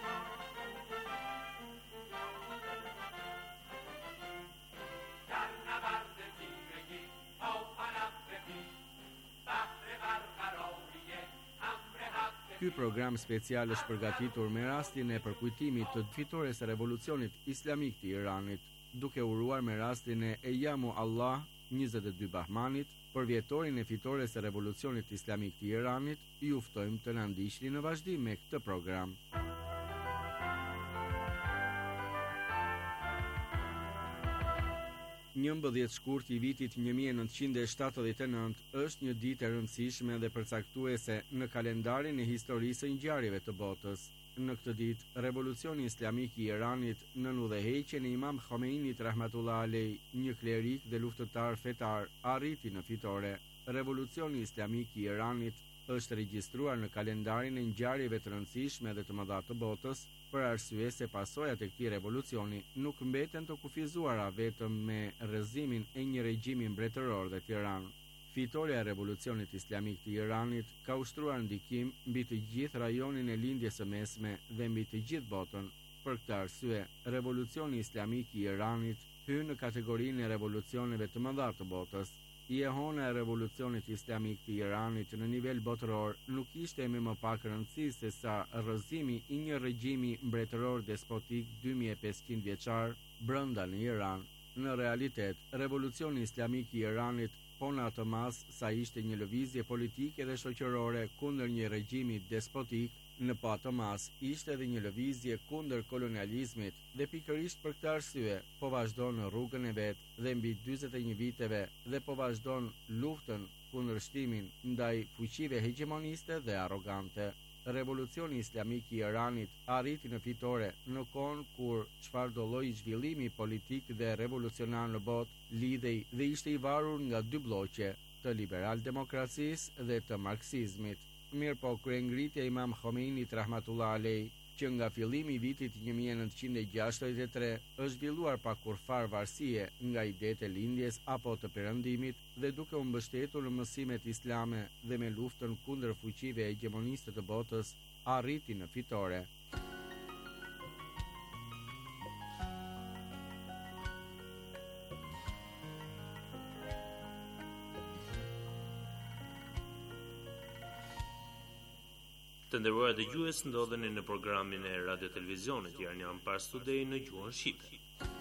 Ky program special është përgatitur me rastin e përkujtimit të fitores së revolucionit islamik të Iranit, duke uruar me rastin e Ejamu Allah njëzet e dy Bahmanit, për vjetorin e fitores së revolucionit islamik të Iranit. Ju ftojmë të na ndiqni në vazhdim me këtë program. njëmbëdhjetë shkurt i vitit një mijë e nëntëqind e shtatëdhjetë e nëntë është një ditë e rëndësishme dhe përcaktuese në kalendarin e historisë së ngjarjeve të botës. Në këtë ditë, revolucioni islamik i Iranit në udhëheqjen e Imam Khomeinit rahmatullah alej, një klerik dhe luftëtar fetar, arriti në fitore. Revolucioni islamik i Iranit është regjistruar në kalendarin e ngjarjeve të rëndësishme dhe të mëdha të botës, për arsye se pasojat e këtij revolucioni nuk mbeten të kufizuara vetëm me rrëzimin e një regjimi mbretëror dhe tiran. Fitoria e revolucionit islamik të Iranit ka ushtruar ndikim mbi të gjithë rajonin e lindjes së mesme dhe mbi të gjithë botën. Për këtë arsye, revolucioni islamik i Iranit hyn në kategorinë e revolucioneve të mëdha të botës. Jehona e revolucionit islamik të Iranit në nivel botëror nuk ishte me më pak rëndësi se sa rrëzimi i një regjimi mbretëror despotik dy mijë e pesëqind vjeçar brenda në Iran. Në realitet, revolucioni islamik i Iranit po në atë mas sa ishte një lëvizje politike dhe shoqërore kundër një regjimi despotik, në po atë mas ishte edhe një lëvizje kundër kolonializmit dhe pikërisht për këtë arsye po vazhdon në rrugën e vet dhe mbi dyzet e një viteve dhe po vazhdon luftën kundër shtimin ndaj fuqive hegemoniste dhe arrogante. Revolucioni islamik i Iranit arriti në fitore në kohën kur çfarëdo lloji zhvillimi politik dhe revolucionar në botë lidhej dhe ishte i varur nga dy bloqe, të liberal demokracisë dhe të marksizmit. Mirë po, kryengritja Imam Khomeinit rahmatullah alej, që nga fillimi i vitit një mijë e nëntëqind e gjashtëdhjetë e tre është zhvilluar pa kurfar varësie nga idetë e lindjes apo të perëndimit dhe duke u mbështetur në mësimet islame dhe me luftën kundër fuqive hegemoniste të botës, arriti në fitore. Të nderuar dëgjues, ndodheni në programin e Radio Televizionit Iranian Pars Today në gjuhën shqipe.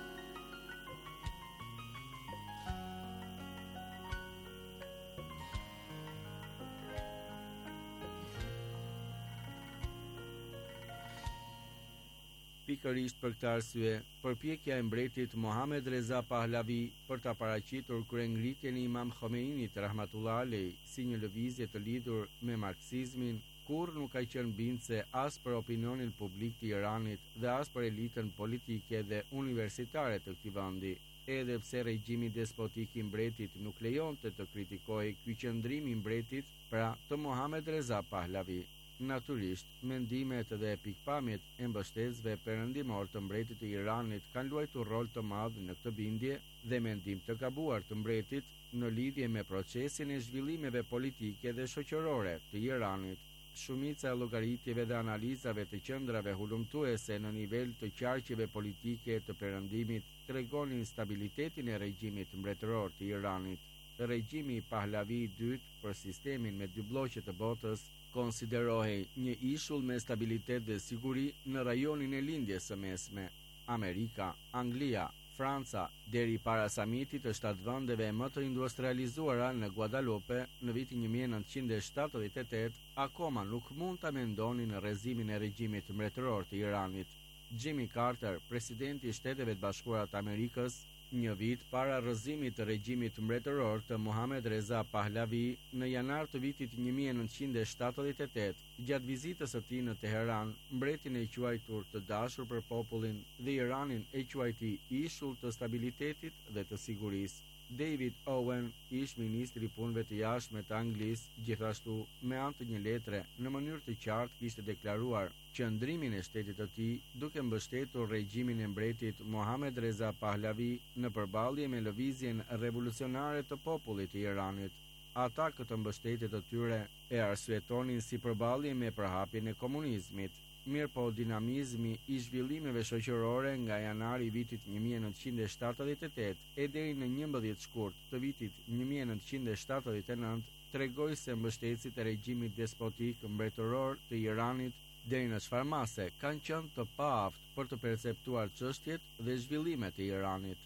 Pikërisht për këtë arsye, përpjekja e mbretit Mohamed Reza Pahlavi për ta paraqitur kryengritjen e Imam Khomeinit rahmatullah alej si një lëvizje të lidhur me marksizmin, kur nuk ka qenë bindse as për opinionin publik të Iranit dhe as për elitën politike dhe universitare të këtij vendi, edhe pse regjimi despotik i mbretit nuk lejonte të kritikojë ky qëndrim i mbretit, pra të Mohamed Reza Pahlavi. Natyrisht, mendimet dhe pikpamjet e mbështetësve perëndimor të mbretit të Iranit kanë luajtur rol të madh në këtë bindje dhe mendim të gabuar të mbretit në lidhje me procesin e zhvillimeve politike dhe shoqërore të Iranit. Shumica e llogaritjeve dhe analizave të qendrave hulumtuese në nivel të qarqeve politike të perëndimit tregonin stabilitetin e regjimit mbretëror të Iranit. Regjimi Pahlavi i dytë për sistemin me dy bloqe të botës konsiderohej një ishull me stabilitet dhe siguri në rajonin e lindjes së mesme. Amerika, Anglia, Franca, deri para samitit të shtatë vendeve më të industrializuara në Guadalupe në vitin një mijë e nëntëqind e shtatëdhjetë e tetë, akoma nuk mund ta mendonin në rrezimin e regjimit mbretëror të Iranit. Jimmy Carter, presidenti i Shteteve të Bashkuara të Amerikës, një vit para rrëzimit të regjimit mbretëror të Mohamed Reza Pahlavi në janar të vitit një mijë e nëntëqind e shtatëdhjetë e tetë, gjatë vizitës së tij në Teheran, mbretin e quajtur të dashur për popullin dhe Iranin e quajti ishull të stabilitetit dhe të sigurisë. David Owen, ish ministri i punëve të jashtme të Anglisë, gjithashtu me anë të një letre në mënyrë të qartë kishte deklaruar qëndrimin e shtetit të tij duke mbështetur regjimin e mbretit Mohamed Reza Pahlavi në përballje me lëvizjen revolucionare të popullit të Iranit. Ata këtë mbështetje të tyre e arsyetonin si përballje me përhapjen e komunizmit. Mirë po, dinamizmi i zhvillimeve shoqërore nga janari i vitit një mijë e nëntëqind e shtatëdhjetë e tetë e deri në njëmbëdhjetë shkurt të vitit një mijë e nëntëqind e shtatëdhjetë e nëntë tregoi se mbështetësit e regjimit despotik mbretëror të Iranit deri në çfarë mase kanë qenë të paaft për të perceptuar çështjet dhe zhvillimet e Iranit.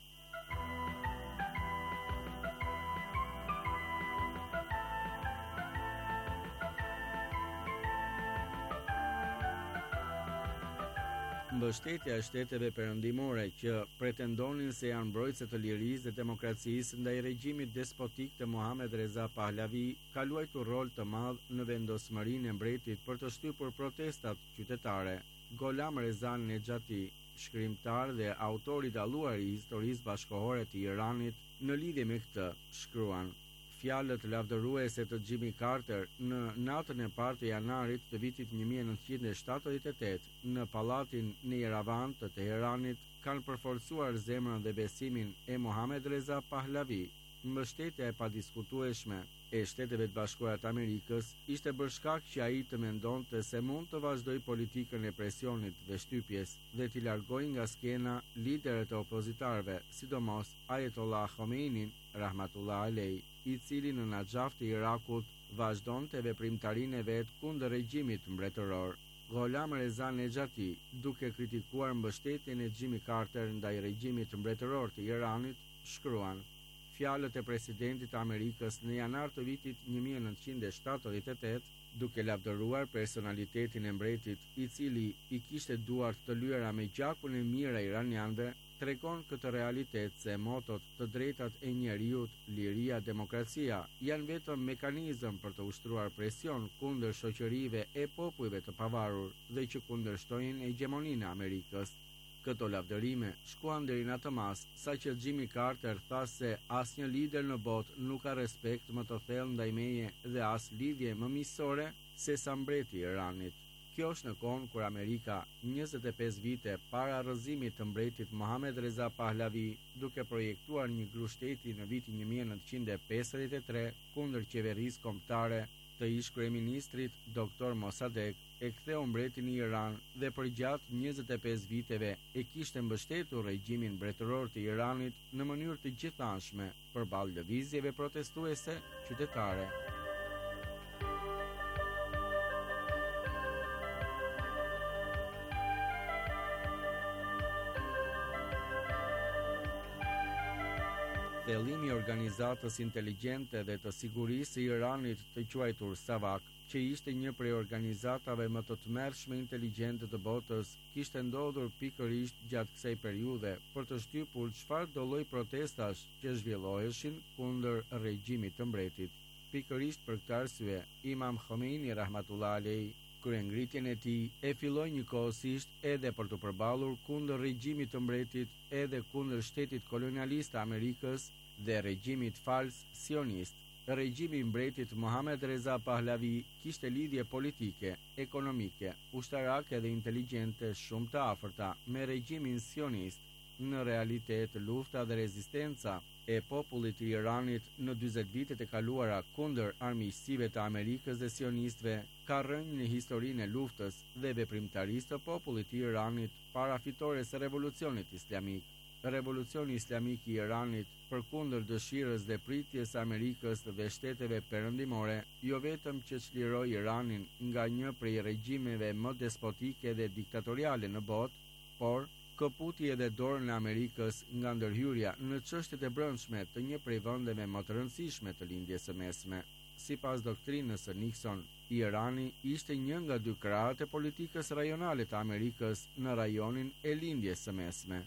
Mbështetja e shteteve perëndimore që pretendonin se janë mbrojtëse të lirisë dhe demokracisë ndaj regjimit despotik të Mohamed Reza Pahlavi ka luajtur rol të madh në vendosmërinë e mbretit për të shtypur protestat qytetare. Gholam Reza Nexhati, shkrimtar dhe autor i dalluar i historisë bashkëkohore të Iranit, në lidhje me këtë shkruan: fjalët lavdëruese të Jimmy Carter në natën e parë të janarit të vitit një mijë e nëntëqind e shtatëdhjetë e tetë në pallatin në Yerevan të Teheranit kanë përforcuar zemrën dhe besimin e Mohamed Reza Pahlavi. Mbështetja e padiskutueshme e Shteteve të Bashkuara të Amerikës ishte bërë shkak që ai të mendonte se mund të vazhdojë politikën e presionit dhe shtypjes dhe t'i largojë nga skena liderët e opozitarëve, sidomos Ayatollah Khomeinin rahmatullah alej, i cili në Najaf të Irakut vazhdonte veprimtarinë e vet kundër regjimit mbretëror. Gholam Reza Nexhati, duke kritikuar mbështetjen e Jimmy Carter ndaj regjimit mbretëror të Iranit, shkruan: fjalët e presidentit të Amerikës në janar të vitit një mijë e nëntëqind e shtatëdhjetë e tetë, duke lavdëruar personalitetin e mbretit, i cili i kishte duart të lyera me gjakun e mirë a iranianëve, tregon këtë realitet se motot të drejtat e njeriut, liria, demokracia janë vetëm mekanizëm për të ushtruar presion kundër shoqërive e popujve të pavarur dhe që kundërshtojnë hegemoninë e Amerikës. Këto lavdërime shkuan deri në atë mas, saqë Jimmy Carter tha se asnjë lider në botë nuk ka respekt më të thellë ndaj meje dhe as lidhje më miqësore se sa mbreti i Iranit. Kjo është në kohën kur Amerika, njëzet e pesë vite para rrëzimit të mbretit Mohamed Reza Pahlavi, duke projektuar një gru shteti në vitin një mijë e nëntëqind e pesëdhjetë e tre kundër qeverisë kombëtare të ish kryeministrit doktor Mossadegh, e ktheu mbretin në Iran dhe përgjatë njëzet e pesë viteve e kishte mbështetur regjimin mbretëror të Iranit në mënyrë të gjithanshme përballë lëvizjeve protestuese qytetare. Thellimi i organizatës inteligjente dhe të sigurisë së Iranit të quajtur Savak, që ishte një prej organizatave më të tmerrshme inteligjente të botës, kishte ndodhur pikërisht gjatë kësaj periudhe për të shtypur çfarëdo lloj protestash që zhvilloheshin kundër regjimit të mbretit. Pikërisht për këtë arsye, Imam Khomeini rahmatullah alej, kryengritjen e tij e filloi njëkohësisht edhe për të përballur kundër regjimit të mbretit, edhe kundër shtetit kolonialist të Amerikës dhe regjimit fals sionist. Regjimi i mbretit Mohamed Reza Pahlavi kishte lidhje politike, ekonomike, ushtarake dhe inteligjente shumë të afërta me regjimin sionist. Në realitet, lufta dhe rezistenca e popullit të Iranit në dyzet vitet e kaluara kundër armiqësive të Amerikës dhe sionistëve ka rënë në historinë e luftës dhe veprimtarisë të popullit të Iranit para fitores së revolucionit islamik. Revolucioni islamik i Iranit, përkundër dëshirës dhe pritjes së Amerikës dhe shteteve perëndimore, jo vetëm që çliroi Iranin nga një prej regjimeve më despotike dhe diktatoriale në botë, por këputi edhe dorën e Amerikës nga ndërhyrja në çështjet e brendshme të një prej vendeve më të rëndësishme të lindjes së mesme. Sipas doktrinës së Nixon, Irani ishte një nga dy krahët e politikës rajonale të Amerikës në rajonin e lindjes së mesme.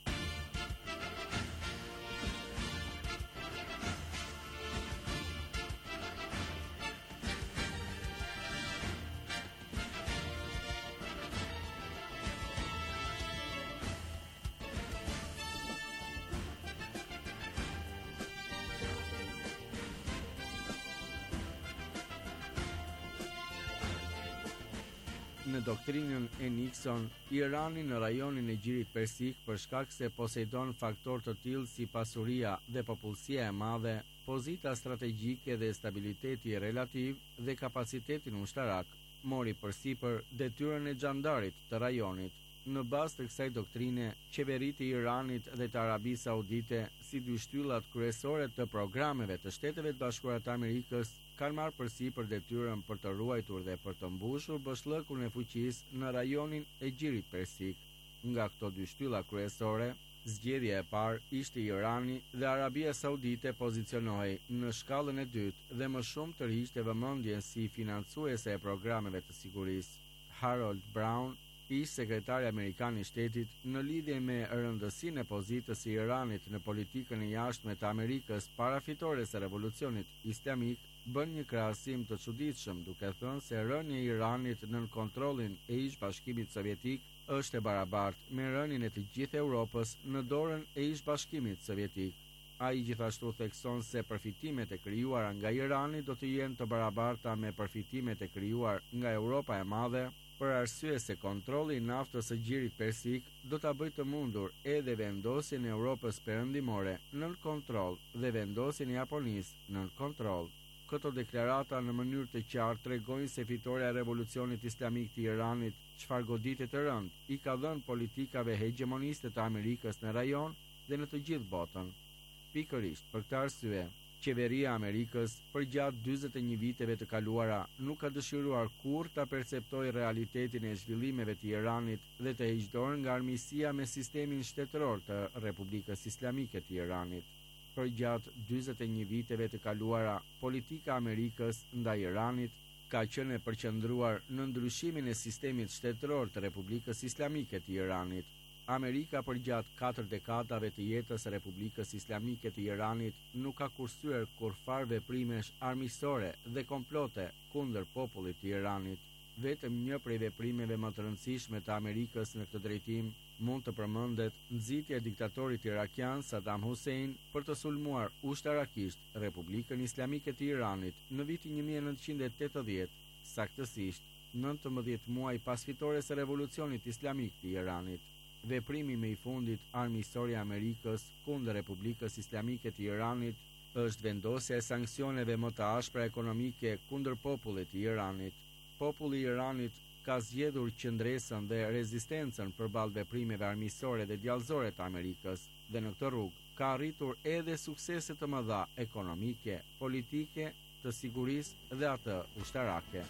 Në doktrinën e Nixon, Irani në rajonin e Gjirit Persik, për shkak se poseidon faktor të tillë si pasuria dhe popullsia e madhe, pozita strategjike dhe stabiliteti relativ dhe kapacitetin ushtarak, mori përsipër detyrën e xhandarit të rajonit. Në bazë të kësaj doktrine, qeveritë e Iranit dhe të Arabisë Saudite, si dy shtyllat kryesore të programeve të Shteteve të Bashkuara të Amerikës, kanë marrë përsipër detyrën për të ruajtur dhe për të mbushur bashllëkun e fuqisë në rajonin e Gjirit Persik. Nga këto dy shtylla kryesore, zgjedhja e parë ishte Irani dhe Arabia Saudite pozicionohej në shkallën e dytë dhe më shumë tërhiqte vëmendjen si financuese e programeve të sigurisë. Harold Brown, ish sekretari amerikan i shtetit, në lidhje me rëndësinë e pozitës së Iranit në politikën e jashtme të Amerikës para fitores së revolucionit islamik, bën një krahasim të çuditshëm duke thënë se rënia e Iranit nën kontrollin e ish-bashkimit sovjetik është e barabartë me rënien e të gjithë Europës në dorën e ish-bashkimit sovjetik. Ai gjithashtu thekson se përfitimet e krijuara nga Irani do të jenë të barabarta me përfitimet e krijuar nga Europa e Madhe, për arsye se kontrolli i naftës së Gjirit Persik do ta bëjë të mundur edhe vendosjen e Europës perëndimore nën kontroll dhe vendosjen e Japonisë nën kontroll. Këto deklarata në mënyrë të qartë tregojnë se fitoria e revolucionit islamik të Iranit, çfarë goditje të rënd i ka dhënë politikave hegemoniste të Amerikës në rajon dhe në të gjithë botën. Pikërisht për këtë arsye, qeveria e Amerikës përgjatë dyzet e një viteve të kaluara nuk ka dëshiruar kurrë ta perceptojë realitetin e zhvillimeve të Iranit dhe të heqë dorën nga armiqësia me sistemin shtetëror të Republikës Islamike të Iranit. Përgjatë dyzet e një viteve të kaluara, politika e Amerikës ndaj Iranit ka qenë e përqendruar në ndryshimin e sistemit shtetëror të Republikës Islamike të Iranit. Amerika përgjatë katër dekadave të jetës së Republikës Islamike të Iranit nuk ka kursyer kurrfarë veprimesh armiqësore dhe komplote kundër popullit të Iranit. Vetëm një prej veprimeve më të rëndësishme të Amerikës në këtë drejtim mund të përmendet nxitja e diktatorit irakian Saddam Hussein për të sulmuar ushtarakisht Republikën Islamike të Iranit në vitin një mijë e nëntëqind e tetëdhjetë, saktësisht nëntëmbëdhjetë muaj pas fitores së revolucionit islamik të Iranit. Veprimi më i fundit armiqësor i Amerikës kundër Republikës Islamike të Iranit është vendosja e sanksioneve më të ashpra ekonomike kundër popullit të Iranit. Populli i Iranit ka zgjedhur qëndresën dhe rezistencën përballë veprimeve armiqësore dhe djallësore të Amerikës dhe në këtë rrugë ka arritur edhe suksese të mëdha ekonomike, politike, të sigurisë dhe atë ushtarake.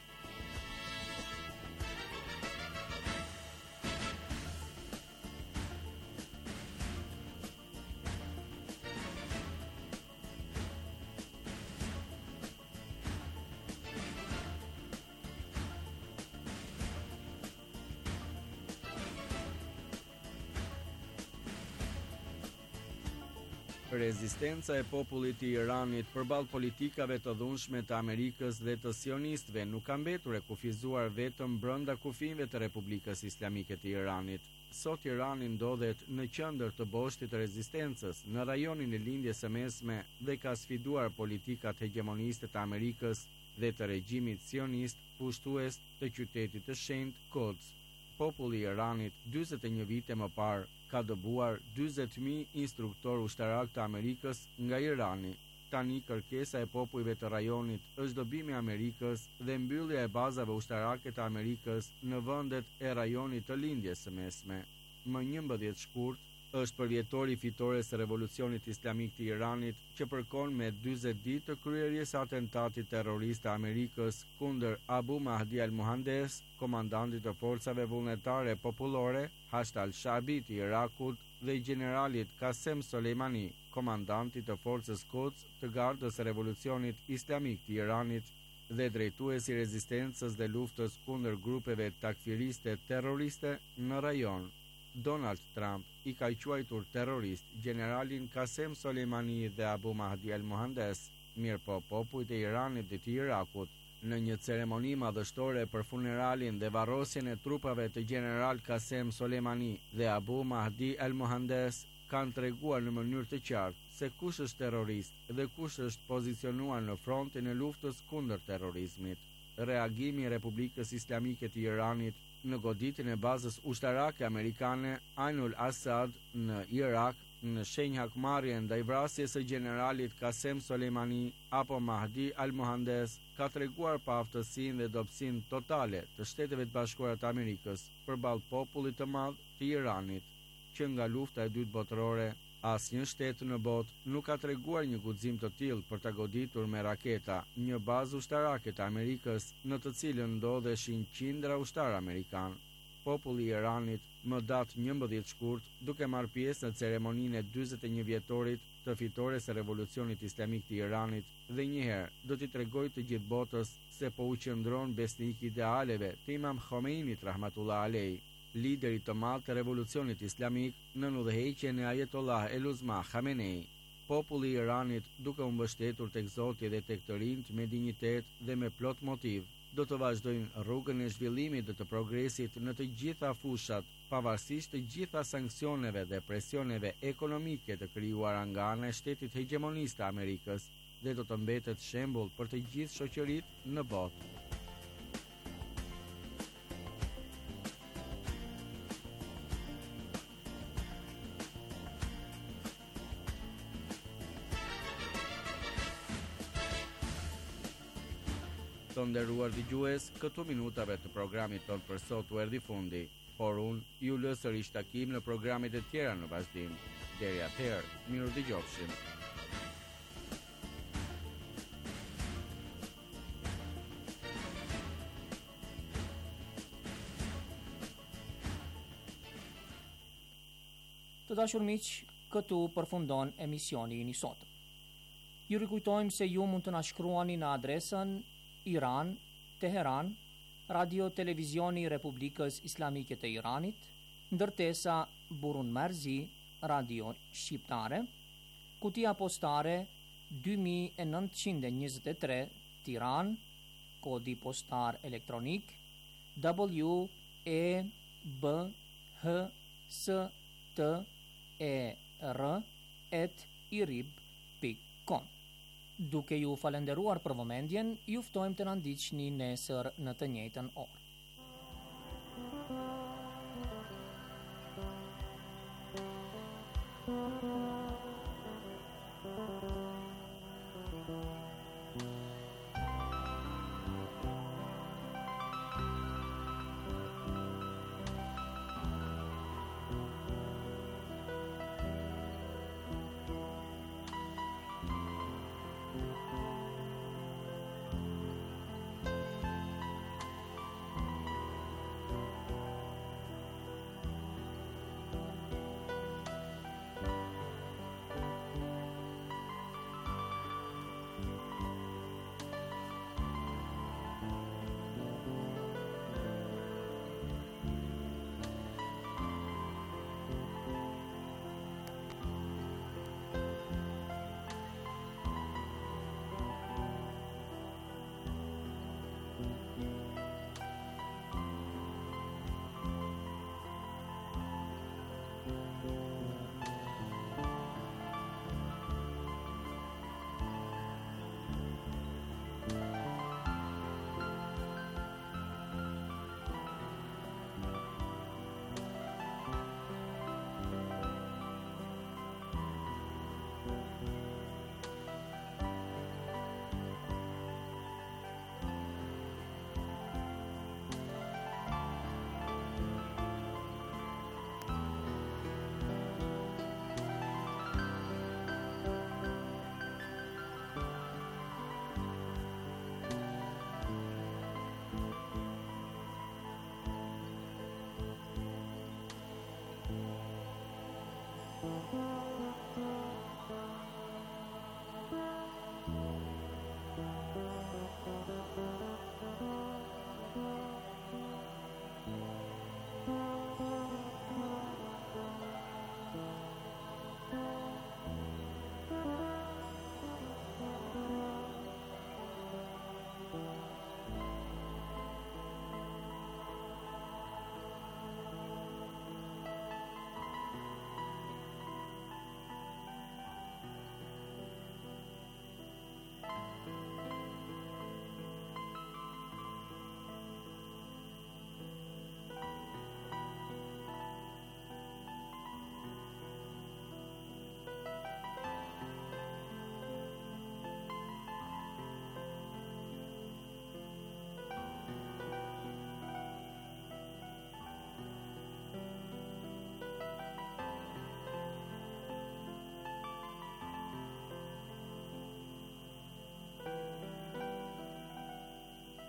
Rezistenca e popullit të Iranit përballë politikave të dhunshme të Amerikës dhe të sionistëve nuk ka mbetur e kufizuar vetëm brenda kufijve të Republikës Islamike të Iranit. Sot Irani ndodhet në qendër të boshtit të rezistencës në rajonin e lindjes së mesme dhe ka sfiduar politikat hegemoniste të Amerikës dhe të regjimit sionist pushtues të qytetit të shenjtë Quds. Populli i Iranit dyzet e një vite më parë ka dëbuar dyzet mijë instruktor ushtarak të Amerikës nga Irani. Tani kërkesa e popujve të rajonit është dobimi i Amerikës dhe mbyllja e bazave ushtarake të Amerikës në vendet e rajonit të lindjes së mesme. Më njëmbëdhjetë shkurt është përvjetori fitores së revolucionit islamik të Iranit që përkon me dyzet ditë të kryerjes së atentatit terrorist të Amerikës kundër Abu Mahdi al-Muhandes, komandantit të forcave vullnetare popullore, Hashd al-Shabi të Irakut dhe generalit Qasem Soleimani, komandantit të forcës Quds të gardës së revolucionit islamik të Iranit dhe drejtuesi rezistencës dhe luftës kundër grupeve takfiriste terroriste në rajon. Donald Trump i ka quajtur terrorist generalin Qasem Soleimani dhe Abu Mahdi al-Muhandes, mirëpo popujt e Iranit dhe të Irakut, në një ceremoni madhështore për funeralin dhe varrosjen e trupave të general Qasem Soleimani dhe Abu Mahdi al-Muhandes, kanë treguar në mënyrë të qartë se kush është terrorist dhe kush është pozicionuar në frontin e luftës kundër terrorizmit. Reagimi i Republikës Islamike të Iranit në goditjen e bazës ushtarake amerikane Ainul Asad në Irak, në shenjë hakmarrje ndaj vrasjes së generalit Qasem Soleimani apo Mahdi al-Muhandes, ka treguar pa aftësinë dhe dobësinë totale të Shteteve të Bashkuara të Amerikës përballë popullit të madh të Iranit, që nga lufta e dytë botërore Asnjë shtet në botë nuk ka treguar një guxim të tillë për ta goditur me raketa një bazë ushtarake të Amerikës në të cilën ndodheshin qindra ushtar amerikan. Populli i Iranit më datë njëmbëdhjetë shkurt duke marrë pjesë në ceremoninë e dyzet e një vjetorit të fitores së revolucionit islamik të Iranit dhe njëherë do t'i tregoj të gjithë botës se po u qëndron besnik idealeve të Imam Khomeinit rahmatullah alej, lideri të madh të revolucionit islamik në udhëheqjen e Ayatollah El-Uzma Khamenei. Populli i Iranit, duke u mbështetur tek Zoti dhe tek të rinjt me dinjitet dhe me plot motiv, do të vazhdojnë rrugën e zhvillimit dhe të progresit në të gjitha fushat, pavarësisht të gjitha sanksioneve dhe presioneve ekonomike të krijuara nga ana e shtetit hegemonist të Amerikës, dhe do të mbetet shembull për të gjithë shoqëritë në botë. Të nderuar dëgjues, këtu minutave të programit ton për sot u erdhi fundi, por unë ju lë sërish takim në programet e tjera në vazhdim. Deri atëherë, miru dëgjofshim. Të dashur miq, këtu përfundon emisioni i sotëm. Ju rikujtojmë se ju mund të na shkruani në adresën Iran, Teheran, Radio Televizioni i Republikës Islamike të Iranit, ndërtesa Burun Marzi, Radio Shqiptare, kutia postare dy mijë e nëntëqind e njëzet e tre, Tiranë, kodi postar elektronik W E B H S T E R at irib pikë com. Duke ju falenderuar për vëmendjen, ju ftojmë të na ndiqni nesër në të njëjtën orë. Thank you.